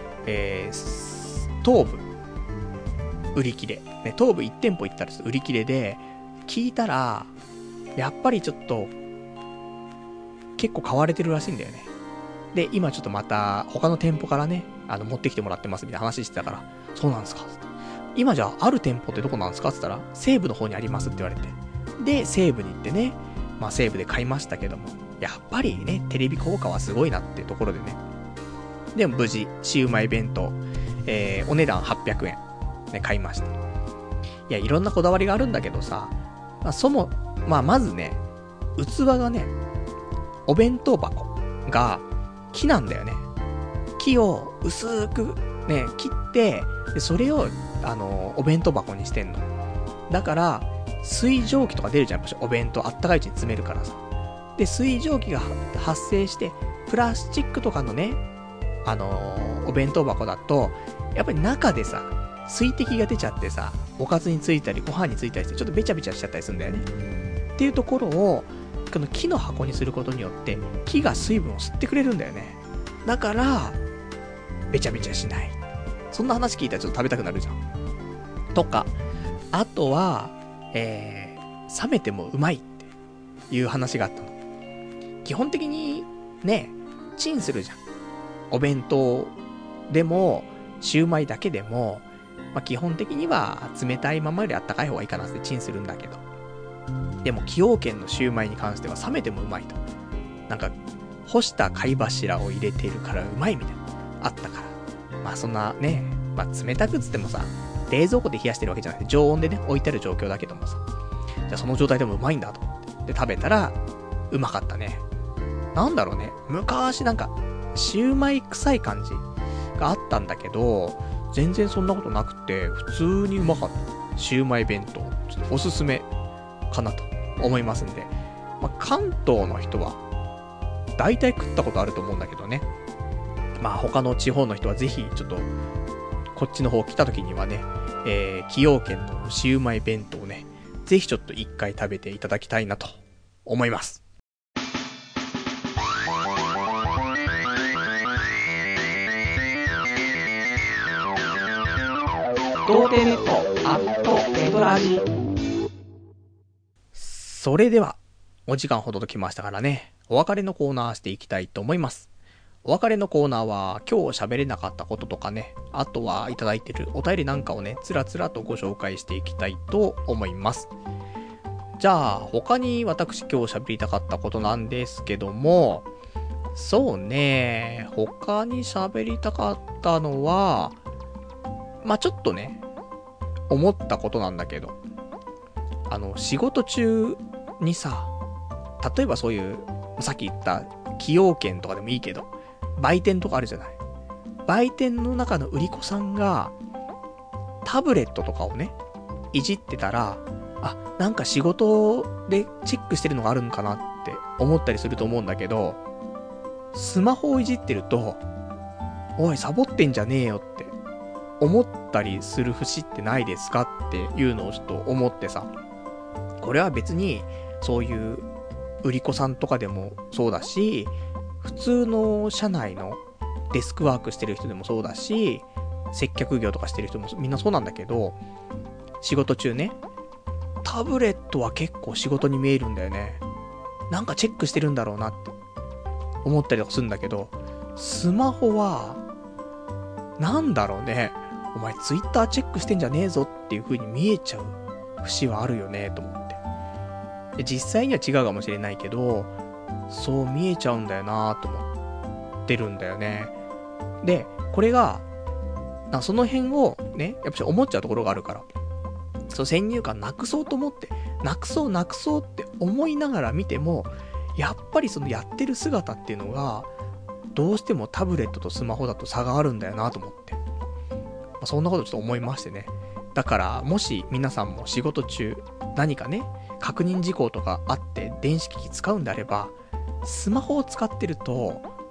東部、売り切れ。ね、東部1店舗行ったら売り切れで、聞いたら、やっぱりちょっと、結構買われてるらしいんだよね。で、今ちょっとまた、他の店舗からね、持ってきてもらってますみたいな話してたから、そうなんですかって。今じゃある店舗ってどこなんですかって言ったら、西部の方にありますって言われて。で、西部に行ってね、まあ西部で買いましたけども、やっぱりね、テレビ効果はすごいなってところでね。でも無事、シウマイ弁当、お値段800円、ね、買いました。いや、いろんなこだわりがあるんだけどさ、まあまずね、器がね、お弁当箱が木なんだよね。木を薄くね、切って、でそれを、お弁当箱にしてんの。だから、水蒸気とか出るじゃん。お弁当あったかいうちに詰めるからさ。で、水蒸気が発生して、プラスチックとかのね、お弁当箱だと、やっぱり中でさ、水滴が出ちゃってさ、おかずについたり、ご飯についたりして、ちょっとべちゃべちゃしちゃったりするんだよね。っていうところを、この木の箱にすることによって、木が水分を吸ってくれるんだよね。だから、べちゃべちゃしない。そんな話聞いたらちょっと食べたくなるじゃん。とか、あとは、冷めてもうまいっていう話があったの。基本的に、ね、チンするじゃん。お弁当でも、シウマイだけでも、まあ、基本的には冷たいままよりあったかい方がいいかなってチンするんだけど。でも、崎陽軒のシウマイに関しては冷めてもうまいと。なんか、干した貝柱を入れてるからうまいみたいな。あったから。まあそんなね、まあ冷たくつってもさ、冷蔵庫で冷やしてるわけじゃなくて常温でね、置いてある状況だけどもさ。じゃあその状態でもうまいんだと思って。で、食べたら、うまかったね。なんだろうね。昔なんか、シウマイ臭い感じがあったんだけど、全然そんなことなくて、普通にうまかった。シウマイ弁当。ちょっとおすすめかなと思いますんで。まあ、関東の人は、大体食ったことあると思うんだけどね。まあ他の地方の人はぜひ、ちょっと、こっちの方来た時にはね、崎陽軒のシウマイ弁当をね、ぜひちょっと一回食べていただきたいなと思います。童貞ネットアットネトラジ。それではお時間ほどときましたからね、お別れのコーナーしていきたいと思います。お別れのコーナーは今日喋れなかったこととかね、あとはいただいてるお便りなんかをね、つらつらとご紹介していきたいと思います。じゃあ他に私今日喋りたかったことなんですけども、そうね、他に喋りたかったのは、まあちょっとね、思ったことなんだけど、仕事中にさ、例えばそういう、さっき言った崎陽軒とかでもいいけど、売店とかあるじゃない。売店の中の売り子さんが、タブレットとかをね、いじってたら、あ、なんか仕事でチェックしてるのがあるんかなって思ったりすると思うんだけど、スマホをいじってると、おい、サボってんじゃねえよって思ったりする節ってないですかっていうのをちょっと思ってさ、これは別にそういう売り子さんとかでもそうだし、普通の社内のデスクワークしてる人でもそうだし、接客業とかしてる人もみんなそうなんだけど、仕事中ね、タブレットは結構仕事に見えるんだよね。なんかチェックしてるんだろうなって思ったりとかするんだけど、スマホはなんだろうね、お前ツイッターチェックしてんじゃねえぞっていう風に見えちゃう節はあるよねと思って。で実際には違うかもしれないけど、そう見えちゃうんだよなと思ってるんだよね。で、これがその辺をね、やっぱり思っちゃうところがあるから、そう先入観なくそうと思って、なくそうって思いながら見ても、やっぱりそのやってる姿っていうのがどうしてもタブレットとスマホだと差があるんだよなと思って、そんなことちょっと思いましてね。だからもし皆さんも仕事中何かね、確認事項とかあって電子機器使うんであれば、スマホを使ってると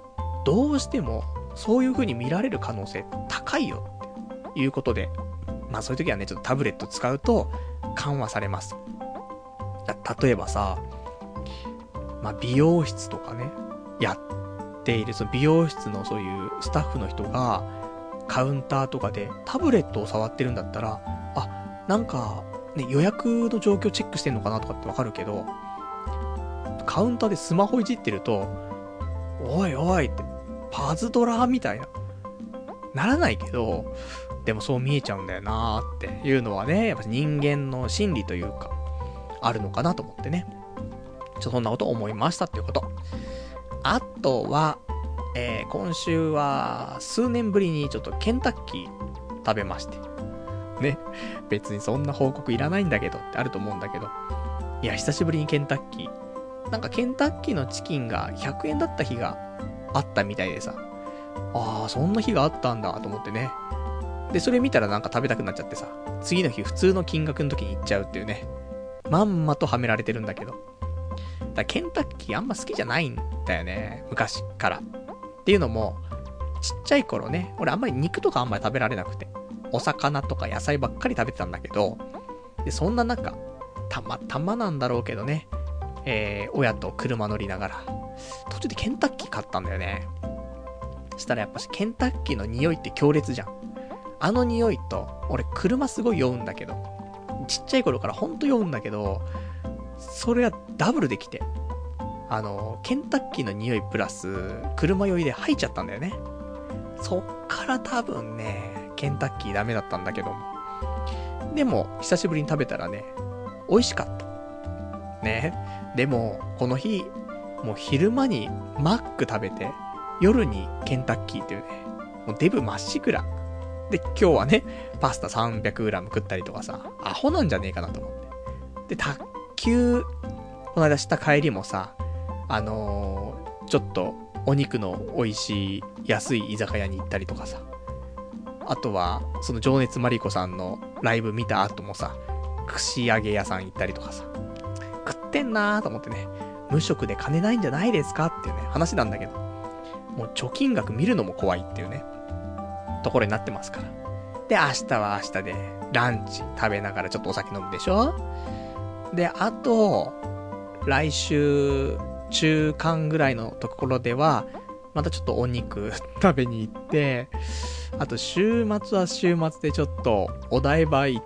どうしてもそういう風に見られる可能性高いよっていうことで、まあそういう時はね、ちょっとタブレット使うと緩和されます。例えばさ、まあ美容室とかね、やっている、その美容室のそういうスタッフの人が、カウンターとかでタブレットを触ってるんだったら、あ、なんか、ね、予約の状況チェックしてんのかなとかってわかるけど、カウンターでスマホいじってると、おいおいって、パズドラみたいな。ならないけど、でもそう見えちゃうんだよなーっていうのはね、やっぱ人間の心理というか、あるのかなと思ってね。そんなこと思いましたっていうこと。あとは、今週は数年ぶりにちょっとケンタッキー食べまして。ね。別にそんな報告いらないんだけどってあると思うんだけど。いや、久しぶりにケンタッキー。なんかケンタッキーのチキンが100円だった日があったみたいでさ。ああ、そんな日があったんだと思ってね。で、それ見たらなんか食べたくなっちゃってさ。次の日普通の金額の時に行っちゃうっていうね。まんまとはめられてるんだけど。だケンタッキーあんま好きじゃないんだよね。昔から。っていうのも、ちっちゃい頃ね、俺あんまり肉とかあんまり食べられなくて。お魚とか野菜ばっかり食べてたんだけど、で、そんな中、たまたまなんだろうけどね、親と車乗りながら、途中でケンタッキー買ったんだよね。したらやっぱしケンタッキーの匂いって強烈じゃん。あの匂いと、俺車すごい酔うんだけど、ちっちゃい頃からほんと酔うんだけど、それがダブルできて、ケンタッキーの匂いプラス、車酔いで吐いちゃったんだよね。そっから多分ね、ケンタッキーダメだったんだけども。でも、久しぶりに食べたらね、美味しかった。ね。でも、この日、もう昼間にマック食べて、夜にケンタッキーっていうね、もうデブまっしぐら。で、今日はね、パスタ 300g 食ったりとかさ、アホなんじゃねえかなと思って。で、卓球、この間した帰りもさ、ちょっとお肉の美味しい安い居酒屋に行ったりとかさ、あとはその情熱マリコさんのライブ見た後もさ、串揚げ屋さん行ったりとかさ、食ってんなーと思ってね、無職で金ないんじゃないですかっていうね話なんだけど、もう貯金額見るのも怖いっていうねところになってますから。で、明日は明日でランチ食べながらちょっとお酒飲むでしょ。で、あと来週中間ぐらいのところでは、またちょっとお肉食べに行って、あと週末は週末でちょっとお台場行って、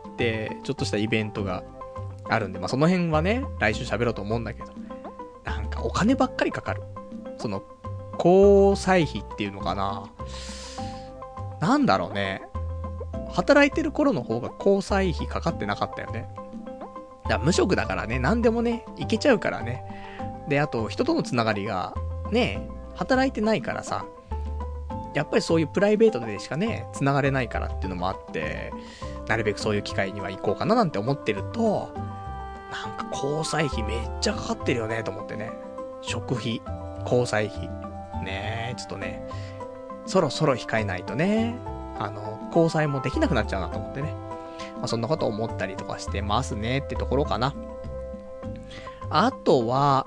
ちょっとしたイベントがあるんで、まあその辺はね、来週喋ろうと思うんだけど、なんかお金ばっかりかかる。その、交際費っていうのかな。なんだろうね。働いてる頃の方が交際費かかってなかったよね。だから無職だからね、何でもね、いけちゃうからね。で、あと、人とのつながりが、ね、働いてないからさ、やっぱりそういうプライベートでしかね、つながれないからっていうのもあって、なるべくそういう機会には行こうかななんて思ってると、なんか交際費めっちゃかかってるよね、と思ってね。食費、交際費。ねえ、ちょっとね、そろそろ控えないとね、交際もできなくなっちゃうなと思ってね。まあ、そんなこと思ったりとかしてますねってところかな。あとは、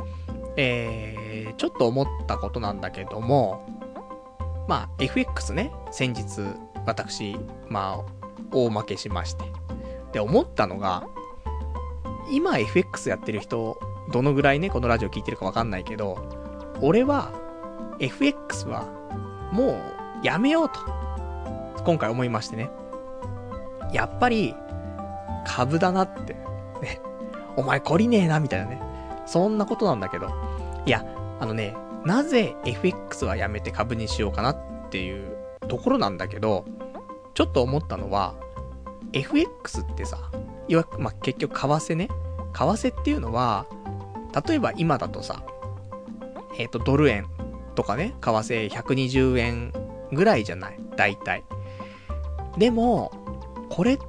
ちょっと思ったことなんだけども、まあ、FX ね、先日、私、まあ、大負けしまして。で、思ったのが、今 FX やってる人、どのぐらいね、このラジオ聞いてるかわかんないけど、俺は、FX は、もう、やめようと、今回思いましてね。やっぱり、株だなって、ね、お前懲りねえな、みたいなね。そんなことなんだけど、いや、なぜ FX はやめて株にしようかなっていうところなんだけど、ちょっと思ったのは、FX ってさ、まあ、結局為替ね。為替っていうのは、例えば今だとさ、ドル円とかね、為替120円ぐらいじゃない？大体。でも、これって、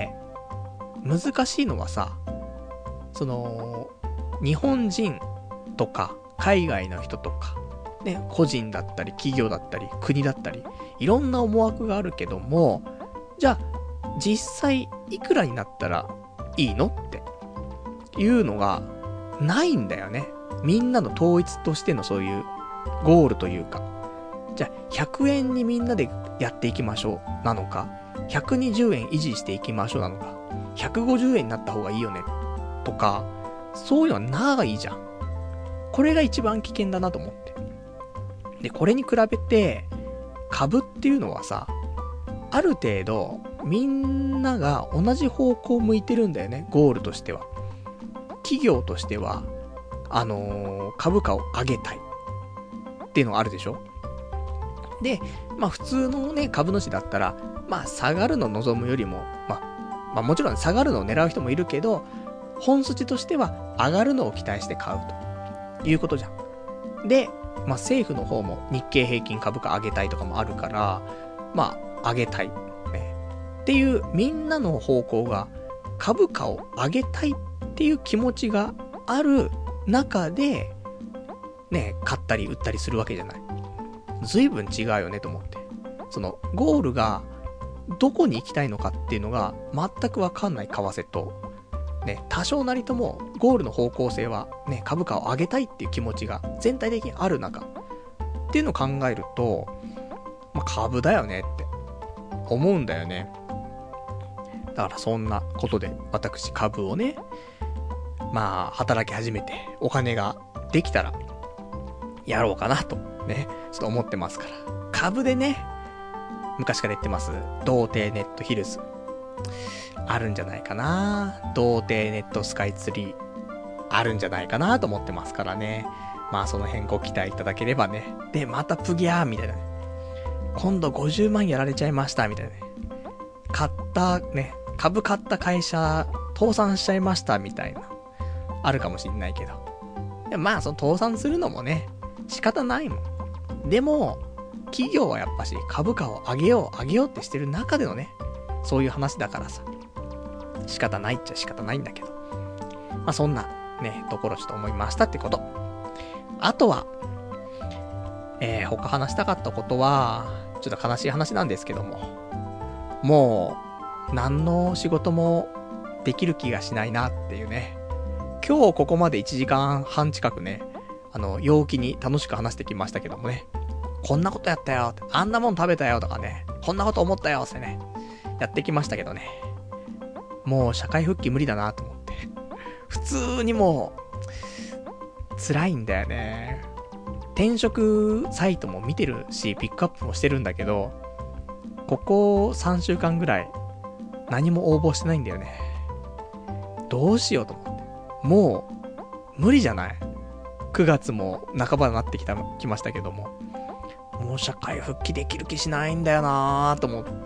難しいのはさ、その、日本人とか、海外の人とか、ね、個人だったり、企業だったり、国だったり、いろんな思惑があるけども、じゃあ、実際、いくらになったらいいのっていうのが、ないんだよね。みんなの統一としてのそういうゴールというか。 じゃあ100円にみんなでやっていきましょうなのか、120円維持していきましょうなのか、150円になった方がいいよねとか、そういうのはないじゃん。これが一番危険だなと思って。で、これに比べて株っていうのはさ、ある程度みんなが同じ方向を向いてるんだよね、ゴールとしては。企業としては株価を上げたいっていうのがあるでしょ。で、まあ普通のね、株主だったら、まあ下がるのを望むよりも、まあもちろん下がるのを狙う人もいるけど、本筋としては上がるのを期待して買うということじゃん。で、まあ政府の方も日経平均株価上げたいとかもあるから、まあ上げたい、ね。っていうみんなの方向が株価を上げたいっていう気持ちがある中で、ね、買ったり売ったりするわけじゃない。随分違うよねと思って。そのゴールがどこに行きたいのかっていうのが全くわかんない為替と、ね、多少なりともゴールの方向性はね、株価を上げたいっていう気持ちが全体的にある中っていうのを考えると、まあ、株だよねって思うんだよね。だからそんなことで私株をね、まあ働き始めてお金ができたらやろうかなとね、ちょっと思ってますから。株でね、昔から言ってます、童貞ネットヒルズ。あるんじゃないかな。童貞ネットスカイツリー。あるんじゃないかなと思ってますからね。まあその辺ご期待いただければね。で、またプギャーみたいなね。今度50万やられちゃいましたみたいなね。買ったね、株買った会社倒産しちゃいましたみたいな。あるかもしんないけど。でまあその倒産するのもね、仕方ないもん。でも、企業はやっぱし株価を上げようってしてる中でのね、そういう話だからさ、仕方ないっちゃ仕方ないんだけど。まあそんなね、ところちょっと思いましたってこと。あとは、他話したかったことは、ちょっと悲しい話なんですけども、もう、何の仕事もできる気がしないなっていうね。今日ここまで1時間半近くね、陽気に楽しく話してきましたけどもね。こんなことやったよ、あんなもん食べたよとかね、こんなこと思ったよってね、やってきましたけどね。もう社会復帰無理だなと思って。普通にもう、辛いんだよね。転職サイトも見てるし、ピックアップもしてるんだけど、ここ3週間ぐらい、何も応募してないんだよね。どうしようと思って。もう、無理じゃない ?9 月も半ばになってきましたけども。もう社会復帰できる気しないんだよなーと思って、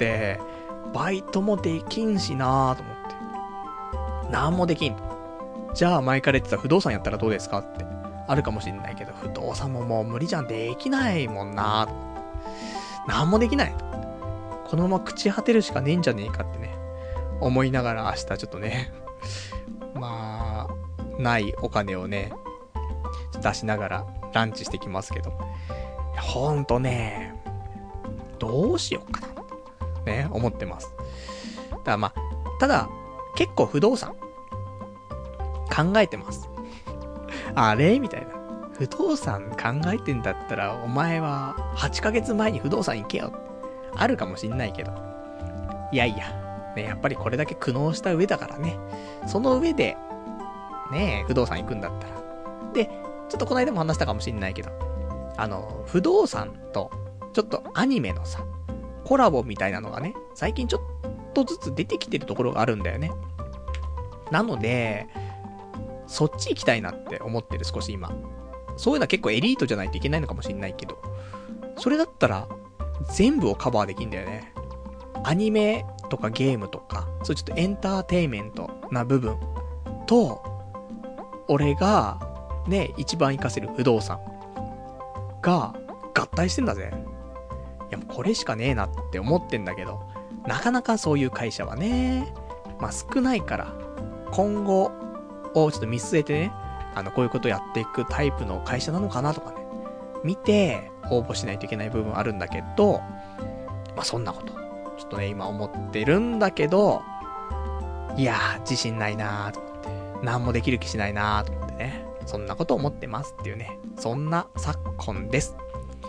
バイトもできんしなーと思って。なんもできん。じゃあ前から言ってた不動産やったらどうですかってあるかもしれないけど、不動産ももう無理じゃん、できないもんなー。なんもできない。このまま朽ち果てるしかねえんじゃねえかってね、思いながら明日ちょっとね、まあ、ないお金をね、出しながらランチしてきますけど。ほんとね、どうしようかな。ね、思ってます。だからまあ、ただ、結構不動産、考えてます。あれみたいな。不動産考えてんだったら、お前は8ヶ月前に不動産行けよって。あるかもしんないけど。いやいや、ね、やっぱりこれだけ苦悩した上だからね。その上で、ね、不動産行くんだったら。で、ちょっとこの間も話したかもしんないけど、不動産と、ちょっとアニメのさ、コラボみたいなのがね、最近ちょっとずつ出てきてるところがあるんだよね。なので、そっち行きたいなって思ってる、少し今。そういうのは結構エリートじゃないといけないのかもしれないけど、それだったら、全部をカバーできんだよね。アニメとかゲームとか、そういうちょっとエンターテインメントな部分と、俺が、ね、一番活かせる不動産が合体してんだぜ。いやもうこれしかねえなって思ってんだけど、なかなかそういう会社はね、まあ少ないから、今後をちょっと見据えてね、こういうことやっていくタイプの会社なのかなとかね、見て応募しないといけない部分あるんだけど、まあそんなこと、ちょっとね、今思ってるんだけど、いやー、自信ないなーと思って、なんもできる気しないなーと思ってね、そんなこと思ってますっていうね、そんな昨今です。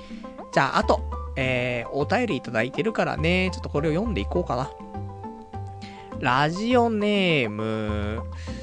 じゃあ、あと、お便りいただいてるからね、ちょっとこれを読んでいこうかな。ラジオネーム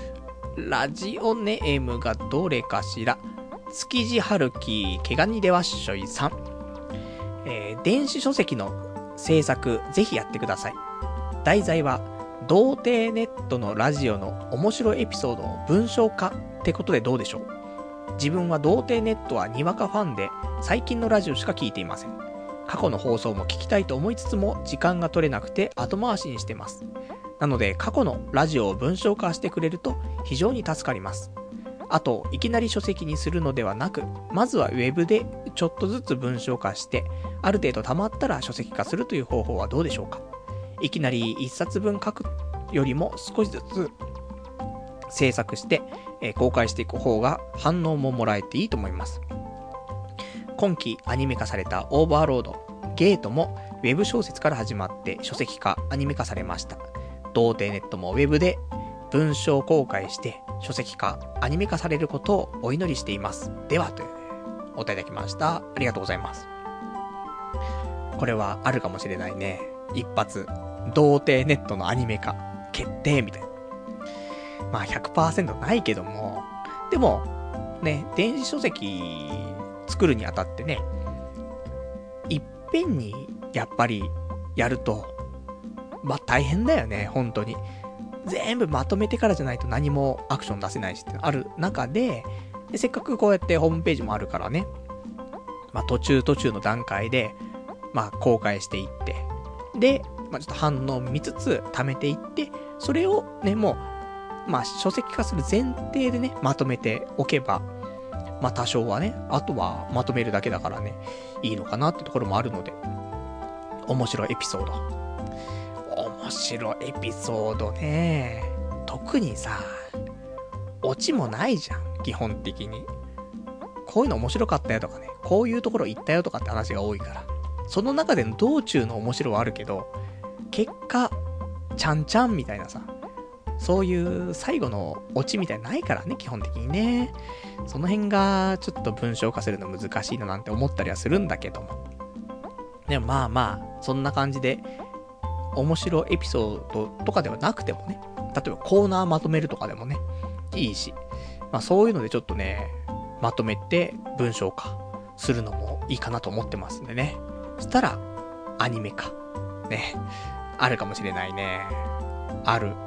がどれかしら。築地春樹、毛ガニでわっしょいさん。電子書籍の制作、ぜひやってください。題材は、童貞ネットのラジオの面白いエピソードを文章化ってことでどうでしょう。自分は童貞ネットはにわかファンで、最近のラジオしか聞いていません。過去の放送も聞きたいと思いつつも、時間が取れなくて後回しにしてます。なので、過去のラジオを文章化してくれると非常に助かります。あと、いきなり書籍にするのではなく、まずはウェブでちょっとずつ文章化して、ある程度溜まったら書籍化するという方法はどうでしょうか。いきなり一冊分書くよりも少しずつ制作して、公開していく方が反応ももらえていいと思います。今期アニメ化されたオーバーロード、ゲートもウェブ小説から始まって書籍化、アニメ化されました。童貞ネットもウェブで文章公開して書籍化、アニメ化されることをお祈りしています。では、というお答えいただきました。ありがとうございます。これはあるかもしれないね。一発、童貞ネットのアニメ化、決定みたいな。まあ 100% ないけども、でも、ね、電子書籍作るにあたってね、いっぺんにやっぱりやると、まあ大変だよね、本当に。全部まとめてからじゃないと何もアクション出せないしってある中で、せっかくこうやってホームページもあるからね、まあ途中の段階で、まあ公開していって、で、まあちょっと反応見つつ貯めていって、それをね、もう、まあ書籍化する前提でね、まとめておけば、まあ多少はね、あとはまとめるだけだからね、いいのかなってところもあるので、面白いエピソード。面白いエピソードね。特にさ、オチもないじゃん、基本的に。こういうの面白かったよとかね、こういうところ行ったよとかって話が多いから。その中での道中の面白はあるけど、結果、ちゃんちゃんみたいなさ、そういう最後のオチみたいなないからね、基本的にね。その辺がちょっと文章化するの難しいななんて思ったりはするんだけども。でもまあまあ、そんな感じで、面白いエピソードとかではなくてもね、例えばコーナーまとめるとかでもね、いいし、まあそういうのでちょっとね、まとめて文章化するのもいいかなと思ってますんでね。そしたら、アニメ化。ね、あるかもしれないね。ある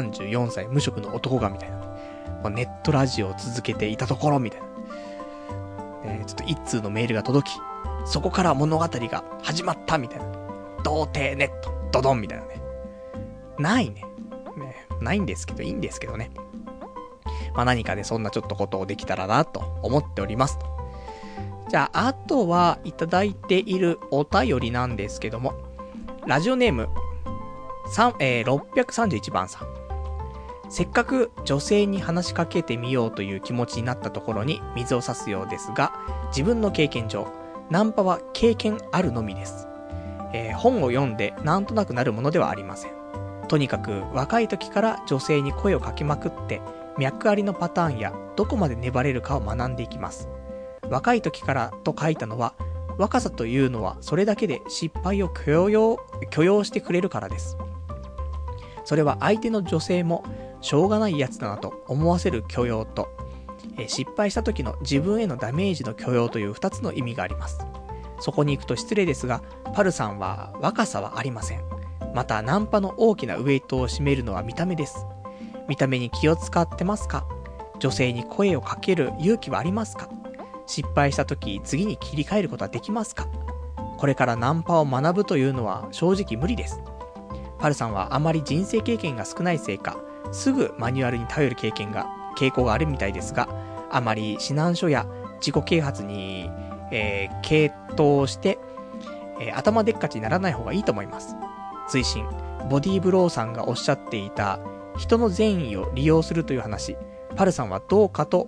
34歳無職の男がみたいな。ネットラジオを続けていたところみたいな。ちょっと一通のメールが届き、そこから物語が始まったみたいな。童貞ネット、ドドンみたいなね。ないね。ないんですけど、いいんですけどね。まあ何かでそんなちょっとことをできたらなと思っておりますと。じゃあ、あとはいただいているお便りなんですけども、ラジオネーム、631番さん。せっかく女性に話しかけてみようという気持ちになったところに水を差すようですが、自分の経験上、ナンパは経験あるのみです。本を読んでなんとなくなるものではありません。とにかく若い時から女性に声をかけまくって、脈ありのパターンやどこまで粘れるかを学んでいきます。若い時からと書いたのは、若さというのはそれだけで失敗を許容してくれるからです。それは相手の女性もしょうがないやつだなと思わせる許容と、失敗した時の自分へのダメージの許容という2つの意味があります。そこに行くと失礼ですが、パルさんは若さはありません。またナンパの大きなウエイトを占めるのは見た目です。見た目に気を使ってますか？女性に声をかける勇気はありますか？失敗した時次に切り替えることはできますか？これからナンパを学ぶというのは正直無理です。パルさんはあまり人生経験が少ないせいか、すぐマニュアルに頼る傾向があるみたいですが、あまり指南書や自己啓発に、傾倒して、頭でっかちにならない方がいいと思います。追伸、ボディーブローさんがおっしゃっていた人の善意を利用するという話、パルさんはどうかと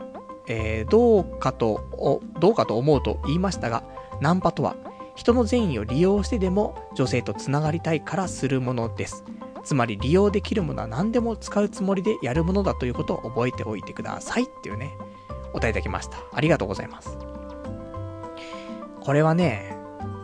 思うと言いましたが、ナンパとは人の善意を利用してでも女性とつながりたいからするものです。つまり利用できるものは何でも使うつもりでやるものだということを覚えておいてくださいっていうね、お答えいただきました。ありがとうございます。これはね、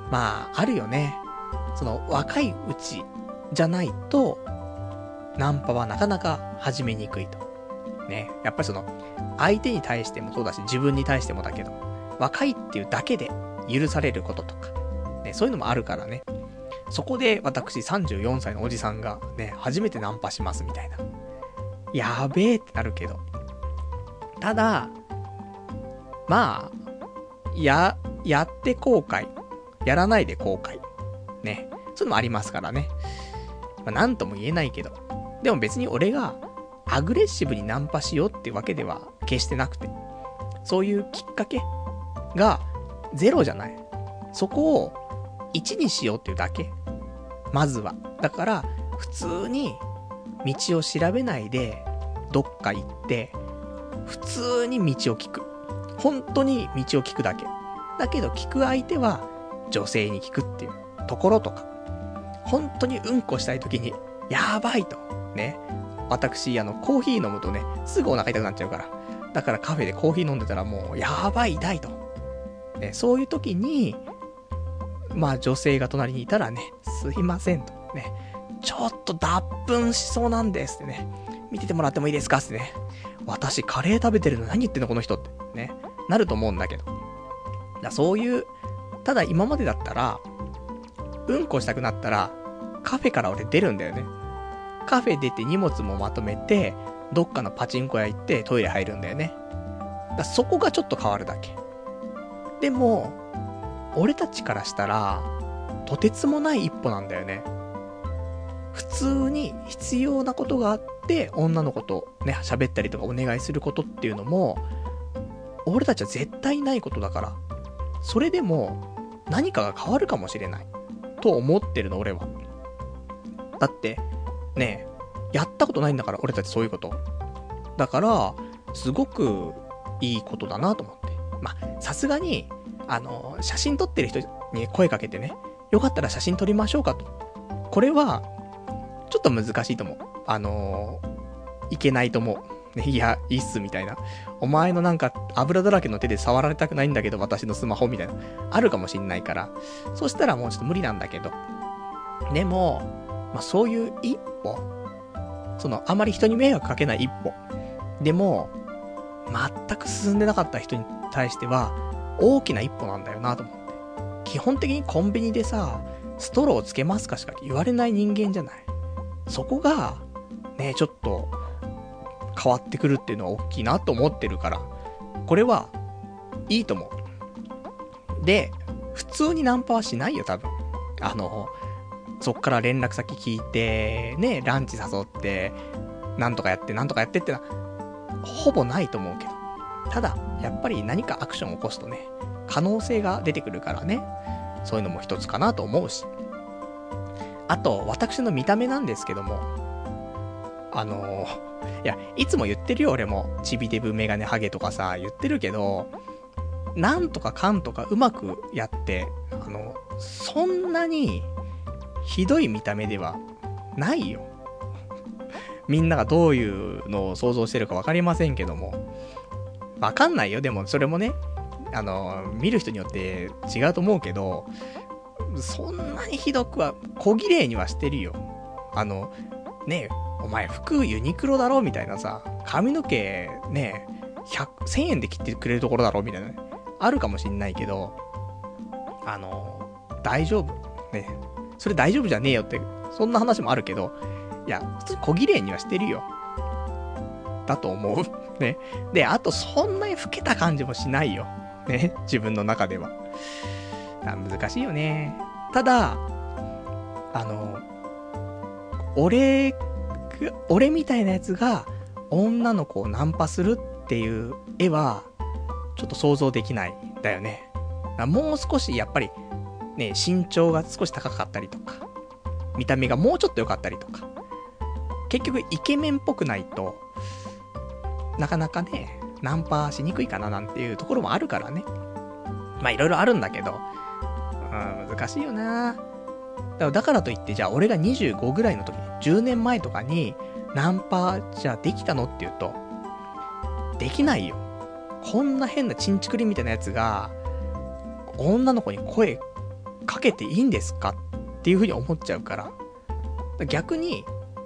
まあ、あるよね。その、若いうちじゃないと、ナンパはなかなか始めにくいと。ね。やっぱりその、相手に対してもそうだし、自分に対してもだけど、若いっていうだけで許されることとか、ね、そういうのもあるからね。そこで私34歳のおじさんがね、初めてナンパしますみたいな。やべえってなるけど。ただ、まあ、やって後悔。やらないで後悔。ね。そういうのもありますからね。まあ、なんとも言えないけど。でも別に俺がアグレッシブにナンパしようってわけでは決してなくて。そういうきっかけがゼロじゃない。そこを1にしようっていうだけ。まずは。だから、普通に道を調べないでどっか行って、普通に道を聞く。本当に道を聞くだけ。だけど聞く相手は女性に聞くっていうところとか。本当にうんこしたい時に、やばいと。ね。私、コーヒー飲むとね、すぐお腹痛くなっちゃうから。だからカフェでコーヒー飲んでたらもう、やばい痛いと。ね、そういう時に、まあ女性が隣にいたらね、すいませんと。ね。ちょっと脱粉しそうなんですってね。見ててもらってもいいですかってね。私カレー食べてるの何言ってんのこの人ってね。なると思うんだけど。そういう、ただ今までだったら、うんこしたくなったら、カフェから俺出るんだよね。カフェ出て荷物もまとめて、どっかのパチンコ屋行ってトイレ入るんだよね。そこがちょっと変わるだけ。でも、俺たちからしたら、とてつもない一歩なんだよね。普通に必要なことがあって、女の子とね、喋ったりとかお願いすることっていうのも、俺たちは絶対ないことだから、それでも何かが変わるかもしれない。と思ってるの、俺は。だって、ねえ、やったことないんだから、俺たちそういうこと。だから、すごくいいことだなと思って。まあ、さすがに、写真撮ってる人に声かけてね、よかったら写真撮りましょうかと。これは、ちょっと難しいと思う。いけないと思う。ね、いや、いいっす、みたいな。お前のなんか、油だらけの手で触られたくないんだけど、私のスマホみたいな。あるかもしんないから。そしたらもうちょっと無理なんだけど。でも、まあ、そういう一歩。あまり人に迷惑かけない一歩。でも、全く進んでなかった人に対しては、大きな一歩なんだよなと思って。基本的にコンビニでさ、ストローつけますかしか言われない人間じゃない。そこが、ね、ちょっと、変わってくるっていうのは大きいなと思ってるから、これは、いいと思う。で、普通にナンパはしないよ、多分。そっから連絡先聞いて、ね、ランチ誘って、なんとかやってのは、ほぼないと思うけど。ただ、やっぱり何かアクションを起こすとね、可能性が出てくるからね、そういうのも一つかなと思うし。あと、私の見た目なんですけども、いや、いつも言ってるよ、俺も。チビデブメガネハゲとかさ、言ってるけど、なんとかかんとかうまくやって、そんなに、ひどい見た目ではないよ。みんながどういうのを想像してるかわかりませんけども。わかんないよ。でも、それもね、見る人によって違うと思うけど、そんなにひどくは、小綺麗にはしてるよ。ねえ、お前服ユニクロだろみたいなさ、髪の毛ね、1000円で切ってくれるところだろみたいなね。あるかもしんないけど、大丈夫。ね。それ大丈夫じゃねえよって、そんな話もあるけど、いや、普通に小綺麗にはしてるよ。だと思う。ね。で、あとそんなに老けた感じもしないよ。ね。自分の中では。難しいよね。ただ、俺みたいなやつが女の子をナンパするっていう絵はちょっと想像できないんだよね。もう少しやっぱりね、身長が少し高かったりとか、見た目がもうちょっと良かったりとか、結局イケメンっぽくないとなかなかね、ナンパしにくいかななんていうところもあるからね。まあいろいろあるんだけど、難しいよな。だからといって、じゃあ俺が25ぐらいの時に、10年前とかに、ナンパじゃあできたのって言うと、できないよ。こんな変なチンチクリみたいなやつが、女の子に声かけていいんですかっていう風に思っちゃうから、逆に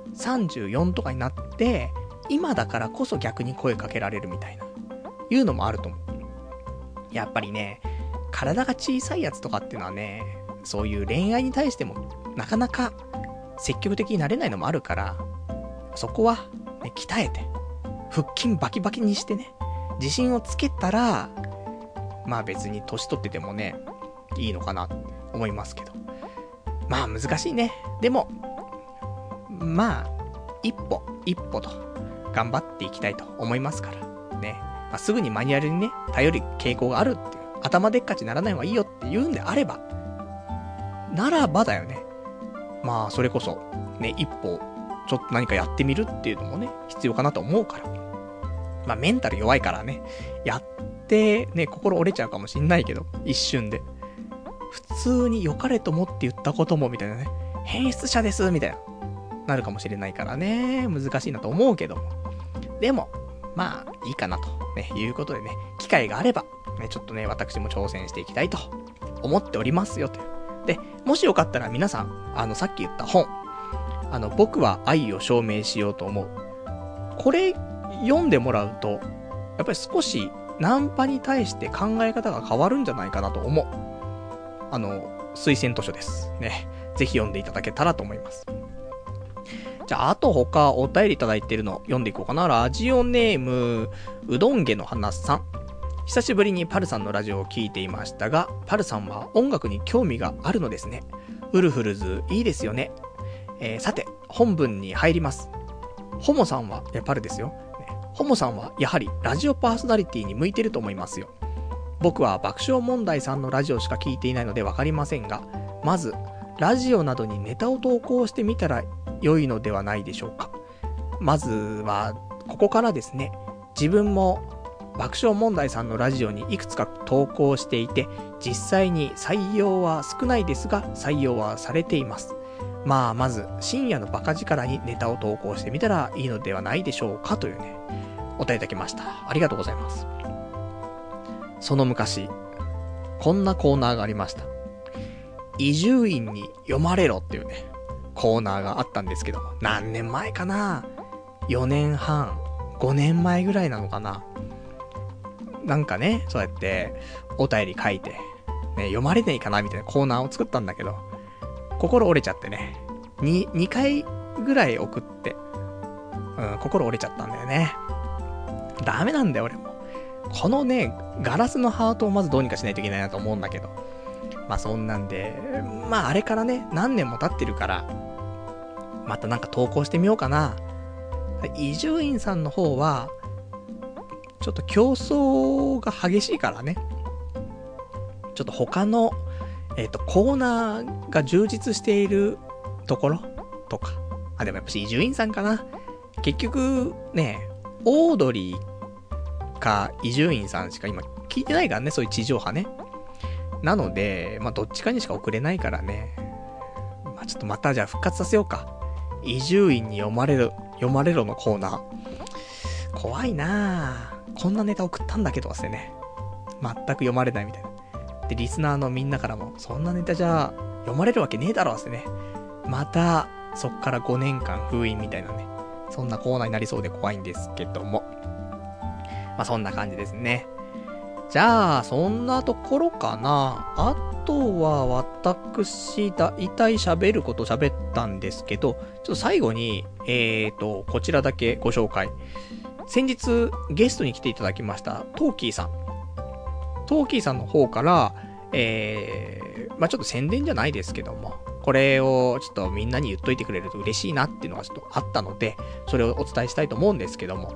34とかになって今だからこそ逆に声かけられるみたいないうのもあると思う。やっぱりね、体が小さいやつとかっていうのはね、そういう恋愛に対してもなかなか積極的になれないのもあるから、そこは、ね、鍛えて腹筋バキバキにしてね、自信をつけたら、まあ別に年取っててもね、いいのかなって思いますけど。まあ難しいね。でも、まあ、一歩と頑張っていきたいと思いますからね。まあ、すぐにマニュアルにね、頼る傾向があるっていう、頭でっかちにならない方がいいよって言うんであれば、ならばだよね。まあそれこそ、ね、一歩、ちょっと何かやってみるっていうのもね、必要かなと思うから。まあメンタル弱いからね、やってね、心折れちゃうかもしんないけど、一瞬で。普通に良かれと思って言ったこともみたいなね、変質者ですみたいな、なるかもしれないからね、難しいなと思うけども。でも、まあいいかなと、ね、いうことでね、機会があれば、ね、ちょっとね、私も挑戦していきたいと思っておりますよという。で、もしよかったら皆さん、さっき言った本、僕は愛を証明しようと思う。これ、読んでもらうと、やっぱり少し、ナンパに対して考え方が変わるんじゃないかなと思う。推薦図書です。ね。ぜひ読んでいただけたらと思います。じゃあ、あと他お便りいただいてるの読んでいこうかな。ラジオネーム、うどんげの花さん。久しぶりにパルさんのラジオを聞いていましたが、パルさんは音楽に興味があるのですね。ウルフルズいいですよね。さて、本文に入ります。ホモさんは、パルですよ。ホモさんはやはりラジオパーソナリティに向いてると思いますよ。僕は爆笑問題さんのラジオしか聞いていないのでわかりませんが、まず、ラジオなどにネタを投稿してみたら良いのではないでしょうか。まずは、ここからですね、自分も爆笑問題さんのラジオにいくつか投稿していて、実際に採用は少ないですが、採用はされています。まず、深夜のバカ力にネタを投稿してみたらいいのではないでしょうかというね、お便りいただきました。ありがとうございます。その昔、こんなコーナーがありました。伊集院に読まれろっていうね、コーナーがあったんですけど、何年前かな ?4 年半、5年前ぐらいなのかな。なんかね、そうやって、お便り書いて、ね、読まれねえかなみたいなコーナーを作ったんだけど、心折れちゃってね、2回ぐらい送って、心折れちゃったんだよね。ダメなんだよ、俺も。このね、ガラスのハートをまずどうにかしないといけないなと思うんだけど。まあそんなんで、まああれからね、何年も経ってるから、またなんか投稿してみようかな。伊集院さんの方は、ちょっと競争が激しいからね。ちょっと他の、コーナーが充実しているところとか。でもやっぱし伊集院さんかな。結局、ね、オードリーか伊集院さんしか今聞いてないからね、そういう地上波ね。なので、どっちかにしか送れないからね。ちょっとまたじゃあ復活させようか。伊集院に読まれろのコーナー。怖いなぁ。こんなネタ送ったんだけど忘れね。全く読まれないみたいな。で、リスナーのみんなからも、そんなネタじゃ読まれるわけねえだろ忘れね。また、そっから5年間封印みたいなね。そんなコーナーになりそうで怖いんですけども。そんな感じですね。じゃあ、そんなところかな。あとは、私、大体喋ること喋ったんですけど、ちょっと最後に、こちらだけご紹介。先日、ゲストに来ていただきました、トーキーさん。トーキーさんの方から、ちょっと宣伝じゃないですけども、これをちょっとみんなに言っといてくれると嬉しいなっていうのがちょっとあったので、それをお伝えしたいと思うんですけども、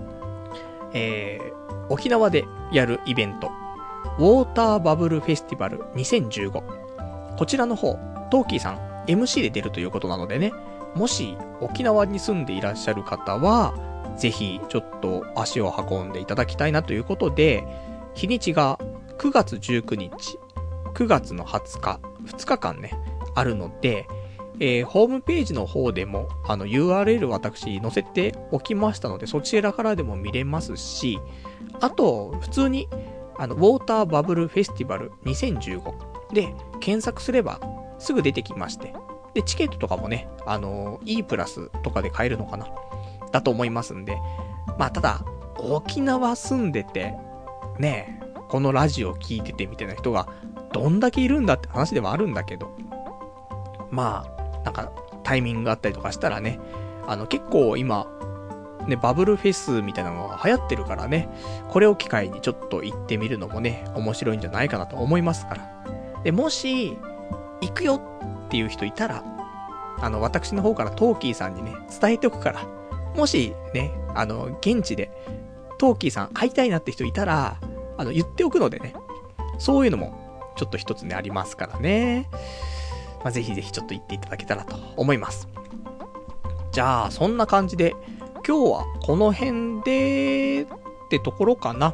沖縄でやるイベント、ウォーターバブルフェスティバル2015。こちらの方、トーキーさん MC で出るということなのでね、もし沖縄に住んでいらっしゃる方は、ぜひちょっと足を運んでいただきたいなということで、日にちが9月19日、9月の20日、2日間ね、あるので、ホームページの方でもURL 私載せておきましたので、そちらからでも見れますし、あと普通にウォーターバブルフェスティバル2015 で、検索すればすぐ出てきまして。で、チケットとかもね、E プラスとかで買えるのかなだと思いますんで。まあ、ただ、沖縄住んでて、ねえ、このラジオ聞いててみたいな人がどんだけいるんだって話ではあるんだけど、まあ、なんかタイミングがあったりとかしたらね、結構今、ね、バブルフェスみたいなのが流行ってるからね、これを機会にちょっと行ってみるのもね、面白いんじゃないかなと思いますから。で、もし、行くよっていう人いたら、私の方からトーキーさんにね、伝えておくから、もしね、現地で、トーキーさん会いたいなって人いたら、言っておくのでね、そういうのも、ちょっと一つね、ありますからね。まあ、ぜひぜひちょっと行っていただけたらと思います。じゃあ、そんな感じで、今日はこの辺で、ってところかな。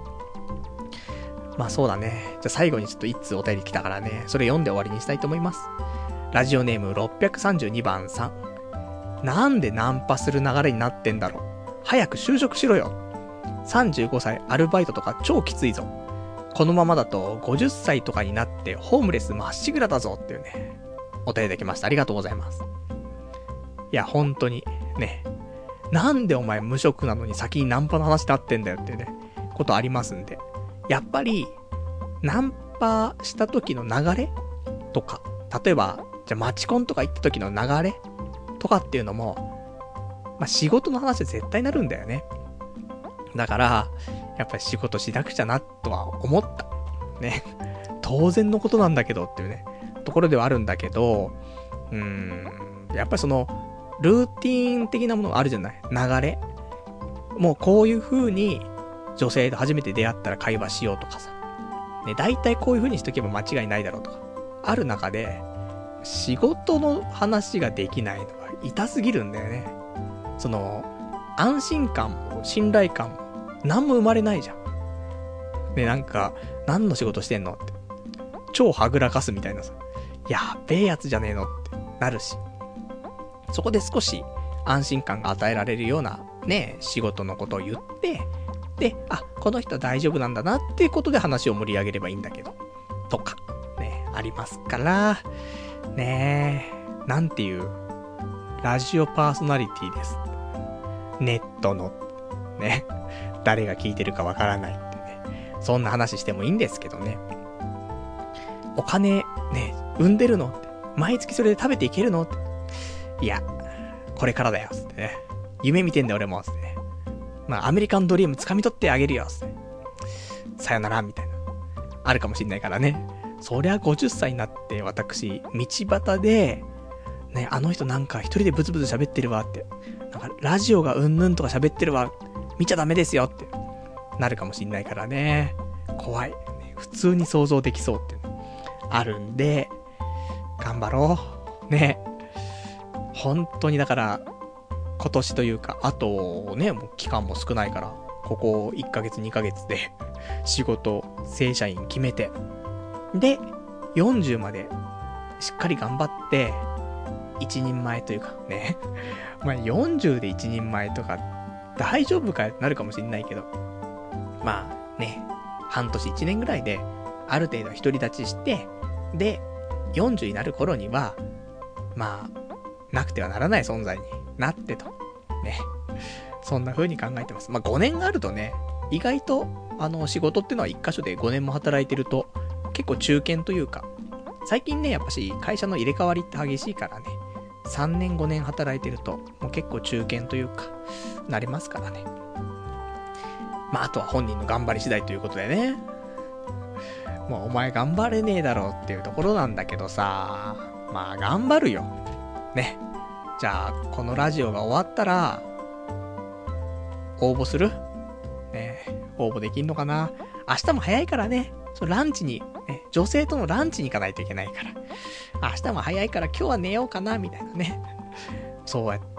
まあそうだね。じゃあ最後にちょっと一通お便り来たからね、それ読んで終わりにしたいと思います。ラジオネーム632番さん。なんでナンパする流れになってんだろう。早く就職しろよ。35歳アルバイトとか超きついぞ。このままだと50歳とかになってホームレスまっしぐらだぞっていうね、お便りできました。ありがとうございます。いや、本当に、ね。なんでお前無職なのに先にナンパの話になってんだよっていうね、ことありますんで。やっぱり、ナンパした時の流れとか、例えば、じゃあマチコンとか行った時の流れとかっていうのも、まあ、仕事の話で絶対なるんだよね。だから、やっぱり仕事しなくちゃなとは思った。ね。当然のことなんだけどっていうね、ところではあるんだけど、やっぱりその、ルーティーン的なものがあるじゃない？流れ。もうこういう風に、女性と初めて出会ったら会話しようとかさ。ね、大体こういう風にしとけば間違いないだろうとか。ある中で、仕事の話ができないのが痛すぎるんだよね。その、安心感も信頼感も何も生まれないじゃん。ね、なんか、何の仕事してんのって。超はぐらかすみたいなさ。やべえやつじゃねえのってなるし。そこで少し安心感が与えられるようなね、仕事のことを言って、で、あ、この人大丈夫なんだなっていうことで話を盛り上げればいいんだけど、とか、ね、ありますから、ねえ、なんていう、ラジオパーソナリティです。ネットの、ね、誰が聞いてるかわからないってね、そんな話してもいいんですけどね。お金、ね、産んでるのって、毎月それで食べていけるのって、いや、これからだよ、つってね。夢見てんだよ、俺も、つってね。まあ、アメリカンドリーム掴み取ってあげるよ、つって。さよなら、みたいな。あるかもしんないからね。そりゃ50歳になって、私、道端で、ね、あの人なんか一人でブツブツ喋ってるわって。なんか、ラジオがうんぬんとか喋ってるわ。見ちゃダメですよって。なるかもしんないからね。怖い。普通に想像できそうって。あるんで、頑張ろう。ね。本当にだから、今年というか、あとね、もう期間も少ないから、ここ1ヶ月2ヶ月で、仕事、正社員決めて、で、40まで、しっかり頑張って、一人前というか、ね。お前40で一人前とか、大丈夫かよってなるかもしんないけど、まあね、半年1年ぐらいで、ある程度独り立ちして、で、40になる頃には、まあ、なくてはならない存在になってと。ね。そんな風に考えてます。まあ、5年あるとね、意外と、仕事ってのは1箇所で5年も働いてると、結構中堅というか、最近ね、やっぱし会社の入れ替わりって激しいからね、3年5年働いてると、もう結構中堅というか、なりますからね。まあ、あとは本人の頑張り次第ということでね。もうお前頑張れねえだろうっていうところなんだけどさ、まあ頑張るよ。ね。じゃあ、このラジオが終わったら、応募する？ね、応募できんのかな？明日も早いからね、ランチに、ね、女性とのランチに行かないといけないから。明日も早いから今日は寝ようかな、みたいなね。そうやって、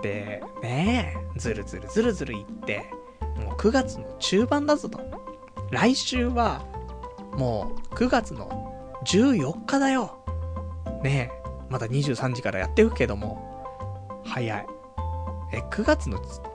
ね、ずるずる言って、もう9月の中盤だぞと。来週は、もう9月の14日だよ。ねえ、まだ23時からやっていくけども、早い。9月の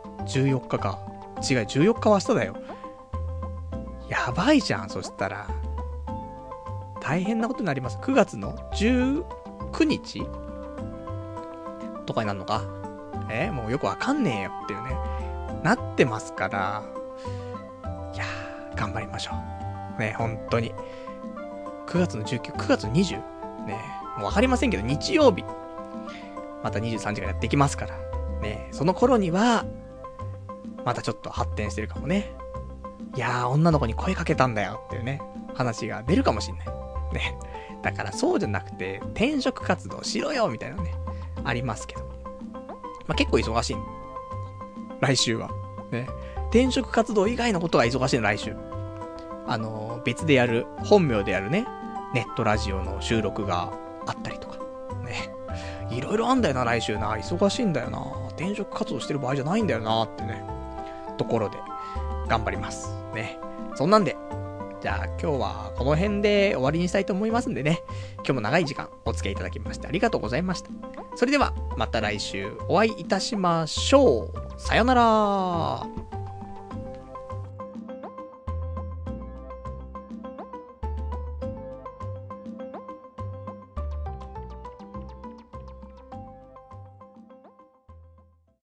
14日か。違う、14日は明日だよ。やばいじゃん、そしたら。 大変なことになります。9月の19日とかになるのか。もうよくわかんねえよっていうね。なってますから、いやー、頑張りましょう。ね、本当に。9月の19、9月の20。ね、もうわかりませんけど、日曜日。また23時からやっていきますから。ね、その頃には、またちょっと発展してるかもね。いやー、女の子に声かけたんだよっていうね、話が出るかもしんない。ね。だからそうじゃなくて、転職活動しろよみたいなね、ありますけど。まあ、結構忙しい。来週は。ね。転職活動以外のことが忙しいの、来週。別でやる、本名でやるね、ネットラジオの収録があったりとか。ね。いろいろあんだよな、来週な。忙しいんだよな。転職活動してる場合じゃないんだよな、ってね。ところで、頑張ります。ね。そんなんで、じゃあ今日はこの辺で終わりにしたいと思いますんでね。今日も長い時間お付き合いいただきましてありがとうございました。それではまた来週お会いいたしましょう。さよなら。